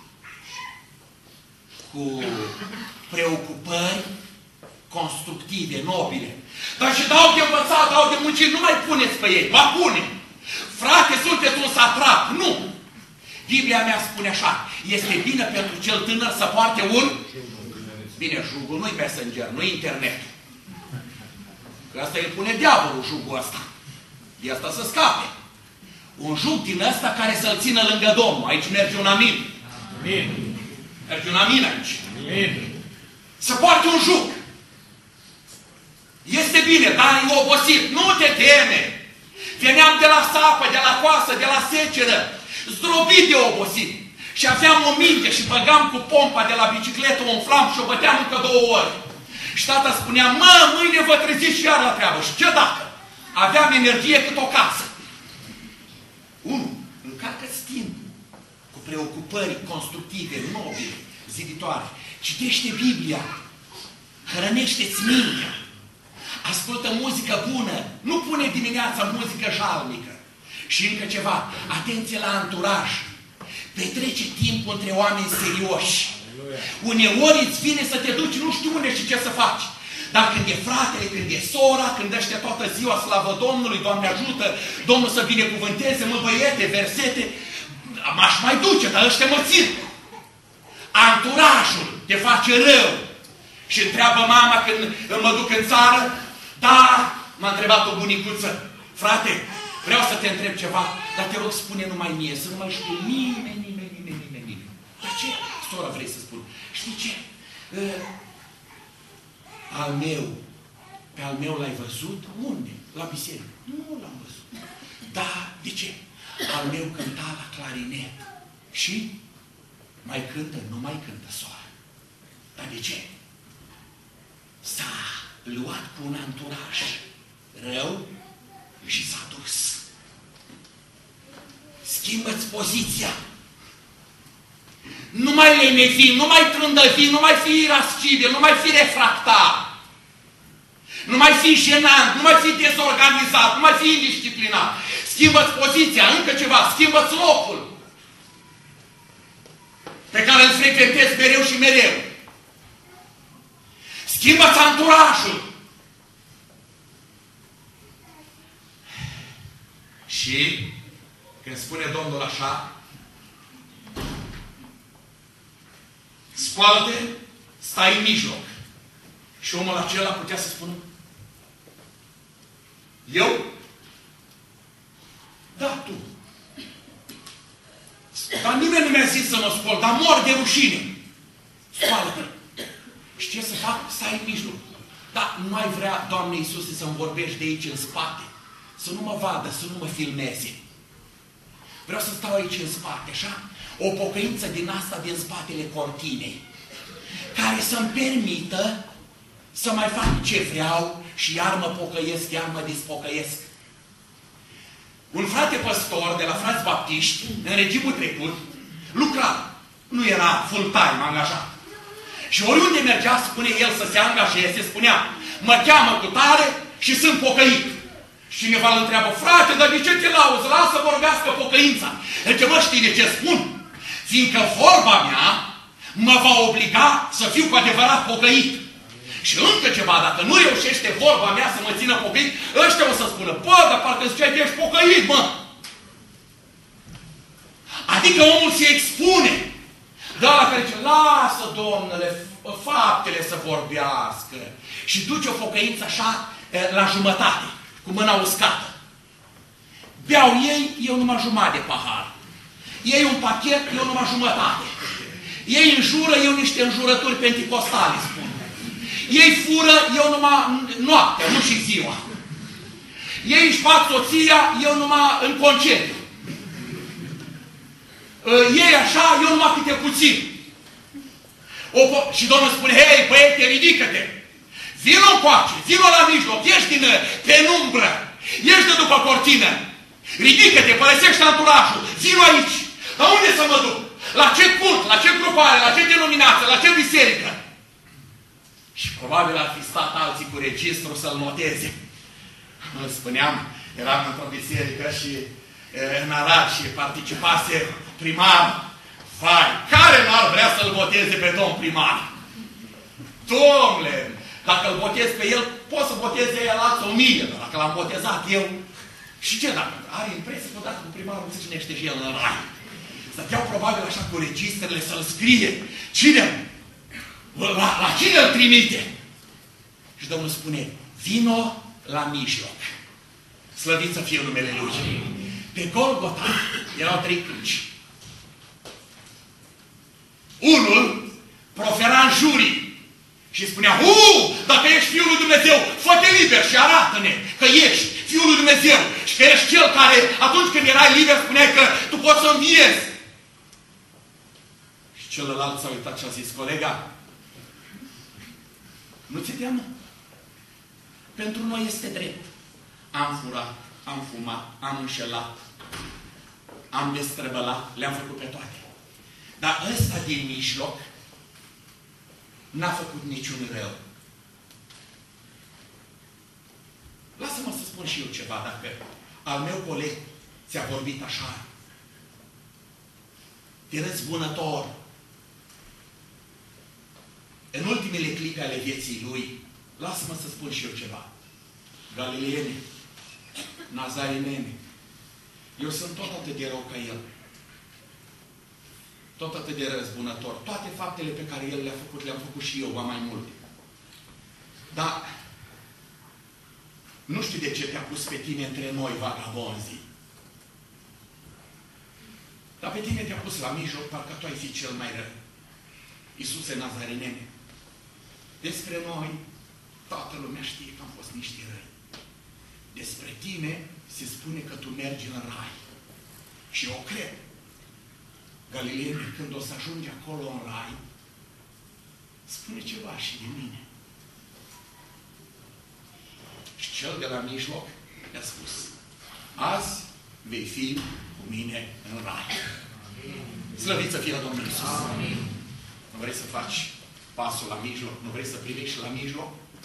S1: cu preocupări constructive, nobile. Dar și dau de învățat, dau de muncit, nu mai puneți pe ei, mă pune. Frate, sunteți un satrap. Nu! Biblia mea spune așa, este bine pentru cel tânăr să poarte un... Bine, jugul nu-i Messenger, nu-i internet. Că asta îl pune diavolul, jugul ăsta. De asta să scape. Un jug din ăsta care să-l țină lângă Domnul. Aici merge un amin. Amin. Merge un amin aici. Amin. Să poarte un jug. Este bine, dar e obosit. Nu te teme. Veneam de la sapă, de la coasă, de la seceră, zdrobit de obosit. Și aveam o minge și băgam cu pompa de la bicicletă, o umflam și o băteam încă 2 ori. Și tata spunea, mă, mâine vă treziți și iar la treabă. Și ce dacă? Aveam energie cât o casă. 1. Încarcă-ți timpul cu preocupări constructive, nobile, ziditoare. Citește Biblia. Hrănește-ți mintea. Ascultă muzică bună. Nu pune dimineața muzică jalnică. Și încă ceva. Atenție la anturaj. Petrece timpul între oameni serioși. Uneori îți vine să te duci nu știu unde și ce să faci. Dar când e fratele, când e sora, când ăștia toată ziua, slavă Domnului, Doamne ajută, Domnul să binecuvânteze, mă băiete, versete, m-aș mai duce, dar ăștia mă țin. Anturajul te face rău. Și întreabă mama când mă duc în țară, da, m-a întrebat o bunicuță, frate, vreau să te întreb ceva, dar te rog spune numai mie, să nu mai știu nimeni. Dar ce, sora, vrei să spun? Știi ce? Pe al meu l-ai văzut? Unde? La biserică. Nu l-am văzut. Da, de ce? Al meu cânta la clarinet. Și? Mai cântă? Nu mai cântă, sora. Dar de ce? S-a luat cu un anturaj rău și s-a dus. Schimbă-ți poziția. Nu mai lenevi, nu mai trândăvi, nu mai fi irascibil, nu mai fi refractar. Nu mai fi jenant, nu mai fi dezorganizat, nu mai fi indisciplinat. Schimbă-ți poziția, încă ceva, schimbă-ți locul pe care îl frecventezi mereu și mereu. Schimbă-ți anturajul. Și când spune Domnul așa, scoală-te, stai în mijloc. Și omul acela putea să spună, eu? Da, tu. Dar nimeni nu mi-a zis să mă scol, dar mor de rușine. Scoală-te. Și ce să fac? Stai în mijloc. Dar nu ai vrea, Doamne Iisuse, să-mi vorbești de aici în spate? să nu mă vadă, să nu mă filmeze. Vreau să stau aici în spate, așa? O pocăință din asta din spatele cortinei, care să-mi permită să mai fac ce vreau și iar mă pocăiesc, iar mă dispocăiesc. Un frate păstor de la frați baptiști, în regimul trecut, lucra. Nu era full-time angajat. Și oriunde mergea, spune el să se angajeze, spunea, mă cheamă cu tare și sunt pocăit. Și cineva îl întreabă, frate, dar de ce te lauzi? Lasă vorbească pocăința. Zice, mă, știi de ce spun? Fiindcă vorba mea mă va obliga să fiu cu adevărat pocăit. Și încă ceva, dacă nu reușește vorba mea să mă țină pocăit, ăștia o să spună, bă, dar parcă ziceai că ești pocăit, mă. Adică omul se expune. Dar la care zice, lasă, Domnule, faptele să vorbească. Și duce o pocăință așa la jumătate, cu mâna uscată. Beau ei, eu numai jumătate de pahar. Ei un pachet, eu numai jumătate. Ei înjură, eu niște înjurături penticostale, spun. Ei fură, eu numai noaptea, nu și ziua. Ei își fac soția, eu numai în concediu. Ei așa, eu numai câte puțin. Și Domnul spune, hei, băiete, ridică-te. Vino încoace, vino la mijloc, ieși din penumbră, ieși de după cortină. Ridică-te, părăsește anturajul, vino aici. La unde să mă duc? La ce cult, la ce grupare, la ce denominație, la ce biserică? Și probabil ar fi stat alții cu registru să-l noteze. Îl spuneam, eram într-o biserică și în Arad și participase primar. Vai, care n-ar vrea să-l boteze pe domn primar? Domnule, dacă îl botez pe el, pot să boteze el alți 1000, dar dacă l-am botezat eu, și ce dacă are impresia că odată cu primarul se cinește și el în rai? Stăteau probabil așa cu registrele să-l scrie. Cine? La cine îl trimite? Și Domnul spune, vino la mijloc. Slăvit să fie numele Lui. Pe Golgota erau 3 cruci. Unul profera înjurii și spunea, dacă ești Fiul lui Dumnezeu, fă-te liber și arată-ne că ești Fiul lui Dumnezeu și că ești Cel care, atunci când erai liber, spuneai că tu poți să înviezi. Și celălalt s-a uitat și a zis, colega, nu ți teamă? Pentru noi este drept. Am furat, am fumat, am înșelat, am destrăbălat, le-am făcut pe toate. Dar ăsta din mijloc n-a făcut niciun rău. Lasă-mă să spun și eu ceva, dacă al meu coleg ți-a vorbit așa, te răzbunător, în ultimele clipe ale vieții lui, lasă-mă să spun și eu ceva. Galileene, nazarenene, eu sunt tot atât de rău ca el. Tot atât de răzbunător. Toate faptele pe care el le-a făcut, le-am făcut și eu, ba mai multe. Dar nu știu de ce te-a pus pe tine între noi, vagabonzii. Dar pe tine te-a pus la mijloc, parcă tu ai fi cel mai rău. Iisuse Nazarenene, despre noi, toată lumea știe că am fost niște răi. Despre tine se spune că tu mergi în rai. Și eu cred. Galileene, când o să ajungi acolo în rai, spune ceva și de mine. Și cel de la mijloc i-a spus, azi vei fi cu mine în rai. Slăvit să fie Domnul Iisus. Nu vrei să faci pasul la mijloc? Nu vrei să privești la mijloc?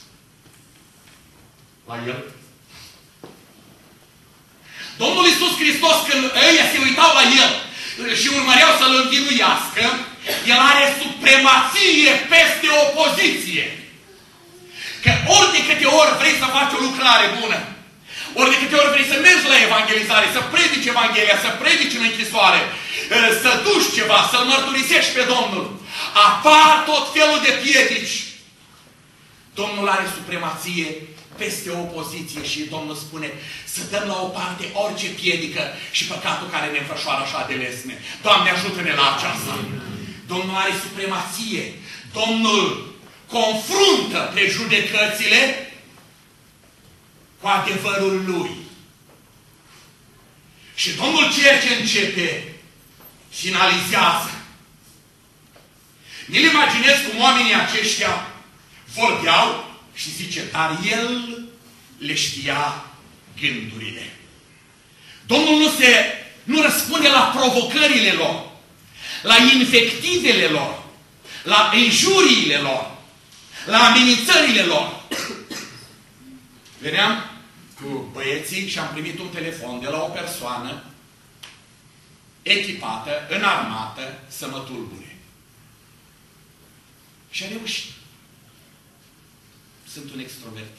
S1: La El? Domnul Iisus Hristos, când ăia se uitau la El și urmăreau să-L învinuiască, El are supremație peste opoziție. Că ori de câte ori vrei să faci o lucrare bună, ori de câte ori vrei să mergi la evangelizare, să predici Evanghelia, să predici în închisoare, să duci ceva, să-L mărturisești pe Domnul, apar tot felul de piedici. Domnul are supremație peste opoziție și Domnul spune să dăm la o parte orice piedică și păcatul care ne înfășoară așa de lesne. Doamne, ajută-ne la aceasta! Domnul are supremație. Domnul confruntă prejudecățile cu adevărul Lui. Și Domnul ceea ce începe, finalizează. Mi-l imaginez cum oamenii aceștia vorbeau și zice, dar El le știa gândurile. Domnul nu răspunde la provocările lor, la invectivele lor, la injuriile lor, la amenințările lor. Veneam cu băieții și am primit un telefon de la o persoană echipată, înarmată, să mă tulbure. Și a reușit. Sunt un extrovertit.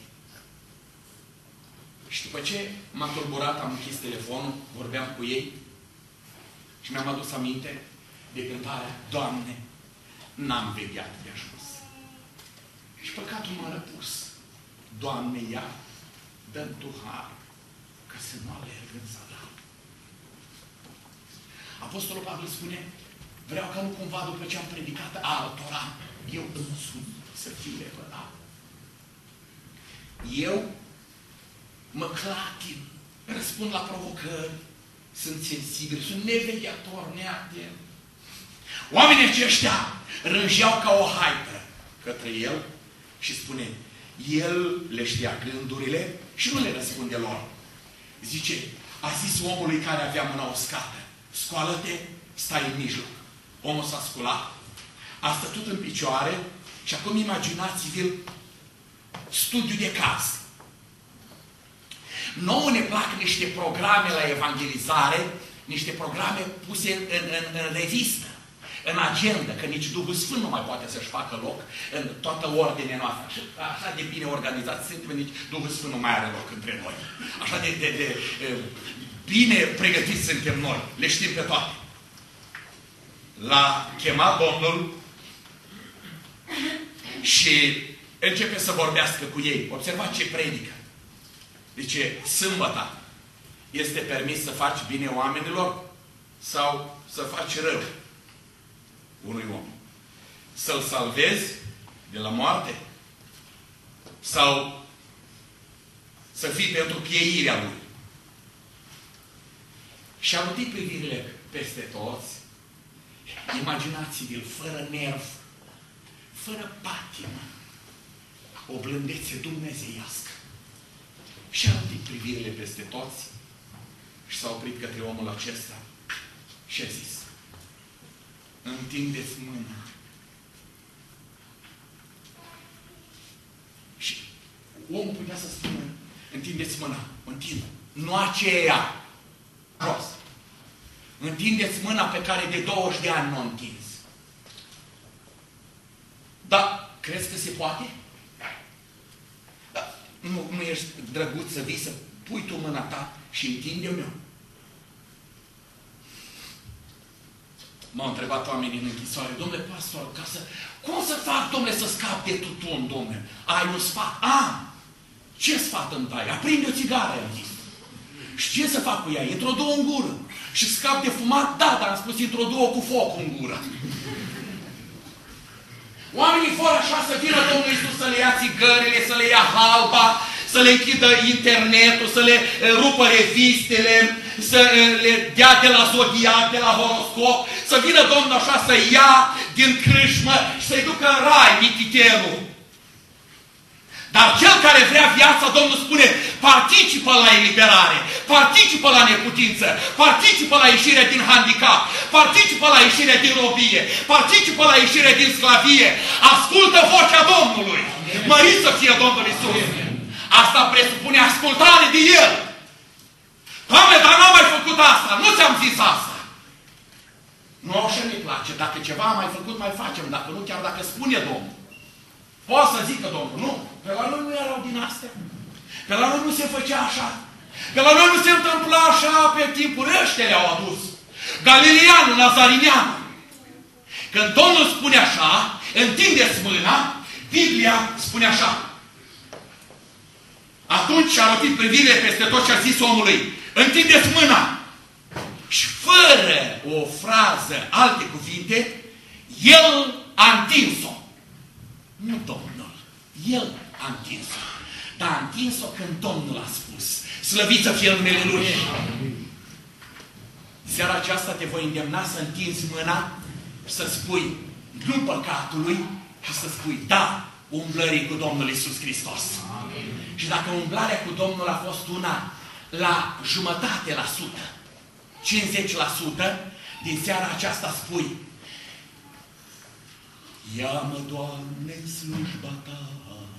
S1: Și după ce m-am tulburat, am închis telefonul, vorbeam cu ei și mi-am adus aminte de cântarea Doamne, n-am vegheat de ajuns. Și păcatul m-a răpus. Doamne, ia, dă-mi Tu har, ca să nu alerg în zadar. Apostolul Pavel spune, vreau ca nu cumva după ce am predicat altora, eu însumi să fiu lepădat. Eu mă clatin, răspund la provocări, sunt sensibil, sunt nevegheator, neatent. Oamenii aceștia rânjeau ca o haită către El și spune, El le știa gândurile și nu le răspunde lor. Zice, a zis omului care avea mâna uscată, scoală-te, stai în mijloc. Omul s-a sculat, a stătut în picioare și acum imaginați-vi studiu de caz. Nouă ne plac niște programe la evangelizare, niște programe puse în revistă, în agenda, că nici Duhul Sfânt nu mai poate să-și facă loc în toată ordinea noastră. Așa de bine organizați suntem, nici Duhul Sfânt nu mai are loc între noi. Așa de bine pregătiți suntem noi. Le știm pe toate. L-a chemat Domnul și începe să vorbească cu ei. Observați ce predică. Zice, sâmbăta este permis să faci bine oamenilor sau să faci rău unui om? Să-l salvezi de la moarte? Sau să fii pentru pieirea lui? Și a luat privirile peste toți. Imaginați-vi-l fără nerv, fără patimă, o blândețe dumnezeiască. Și a luat privirile peste toți și s-a oprit către omul acesta și a zis, întindeți mâna. Și omul putea să spună, întindeți mâna, întind. Nu aceea. Prost. Întindeți mâna pe care de 20 de ani nu o întinzi. Dar, crezi că se poate? Da. Nu ești drăguț să vii să pui tu mâna ta și întinde-o eu. M-au întrebat oamenii în închisoare, domnule pastor, cum să fac, domnule, să scap de tutun, domnule? Ai un sfat? Ce sfat îmi dai? Aprinde o țigară, am zis. Și ce să fac cu ea? Introdu-o în gură. Și scap de fumat? Da, dar am spus, introdu-o cu foc în gură. Oamenii vor așa să vină Domnul Iisus să le ia țigările, să le ia halba, să le închidă internetul, să le rupă revistele, să le dea de la zodiac, de la horoscop, să vină Domnul așa să ia din crâșmă și să-i ducă în rai mititelul. Dar cel care vrea viața, Domnul spune, participă la eliberare, participă la neputință, participă la ieșirea din handicap, participă la ieșirea din robie, participă la ieșirea din sclavie, ascultă vocea Domnului. Mărit să fie Domnul Iisus. Asta presupune ascultare de El. Doamne, dar n-am mai făcut asta, nu ți-am zis asta. Nu așa ne place, dacă ceva am mai făcut, mai facem, dacă nu, chiar dacă spune Domnul. Poate să zică Domnul, nu. Pe la noi nu erau din astea. Pe la noi nu se făcea așa. Pe la noi nu se întâmpla așa pe timpul ăștia le-au adus. Galileanul, Nazarineanul. Când Domnul spune așa, întindeți mâna, Biblia spune așa. Atunci a rotit privirile peste tot ce a zis omului. Întindeți mâna. Și fără o frază, alte cuvinte, El a întins-o. Nu Domnul. El a întins-o. Dar a întins-o când Domnul a spus. Slăvit să fie numele Lui. Seara aceasta te voi îndemna să întinzi mâna și să spui nu păcatului și să spui da umblării cu Domnul Iisus Hristos. Amin. Și dacă umblarea cu Domnul a fost una la jumătate la sută, 50%, din seara aceasta spui ia-mă, Doamne, în slujba Ta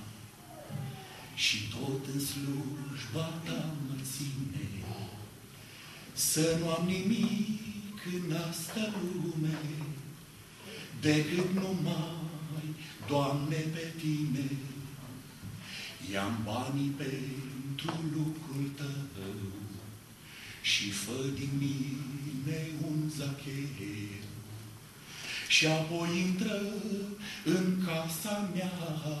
S1: și tot în slujba Ta mă ține, să nu am nimic în asta lume decât numai, Doamne, pe Tine. Ia-mi banii pentru lucrul Tău și fă din mine un Zacheu. Și apoi intră în casa mea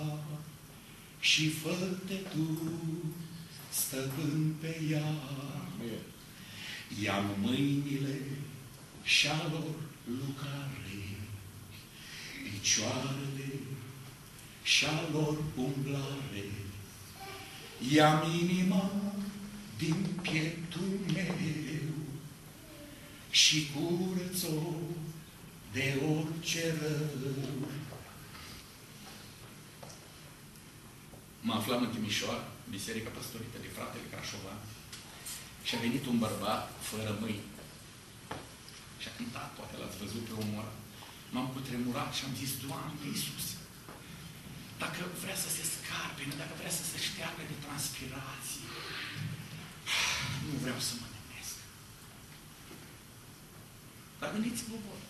S1: și fă-te Tu stăpân pe ea. Ia-mi mâinile și-a lor lucrare, picioarele și-a lor umblare. Ia-mi inima din pieptul meu și curăț-o de orice rău. Mă aflam în Timișoara, Biserica Păstorită de Fratele Crașovan, și a venit un bărbat fără mâini. Și a cântat, poate l-ați văzut pe omul ăla. M-am cutremurat și am zis, Doamne Iisus, dacă vrea să se scarpine, dacă vrea să se șteargă de transpirație, nu vreau să mă nemesc. Dar gândiți-vă voi.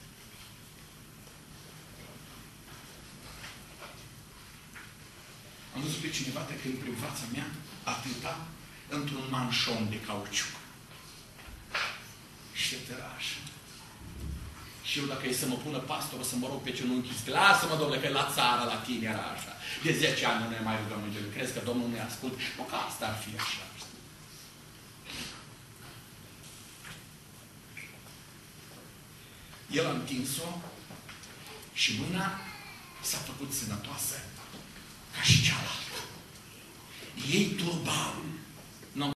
S1: Am văzut pe cineva trecând prin fața mea, atâta, într-un manșon de cauciuc. Și tăraș. Și eu, dacă e să mă pună pastor, o să mă rog pe genunchi. Lasă-mă, Domnule, că la țară, la tine era așa. De 10 ani nu ne mai rugăm în genunchi. Crezi că Domnul nu ne ascult? Nu, că asta ar fi așa. El a întins-o și mâna s-a făcut sănătoasă ca și cealaltă. Ei turbau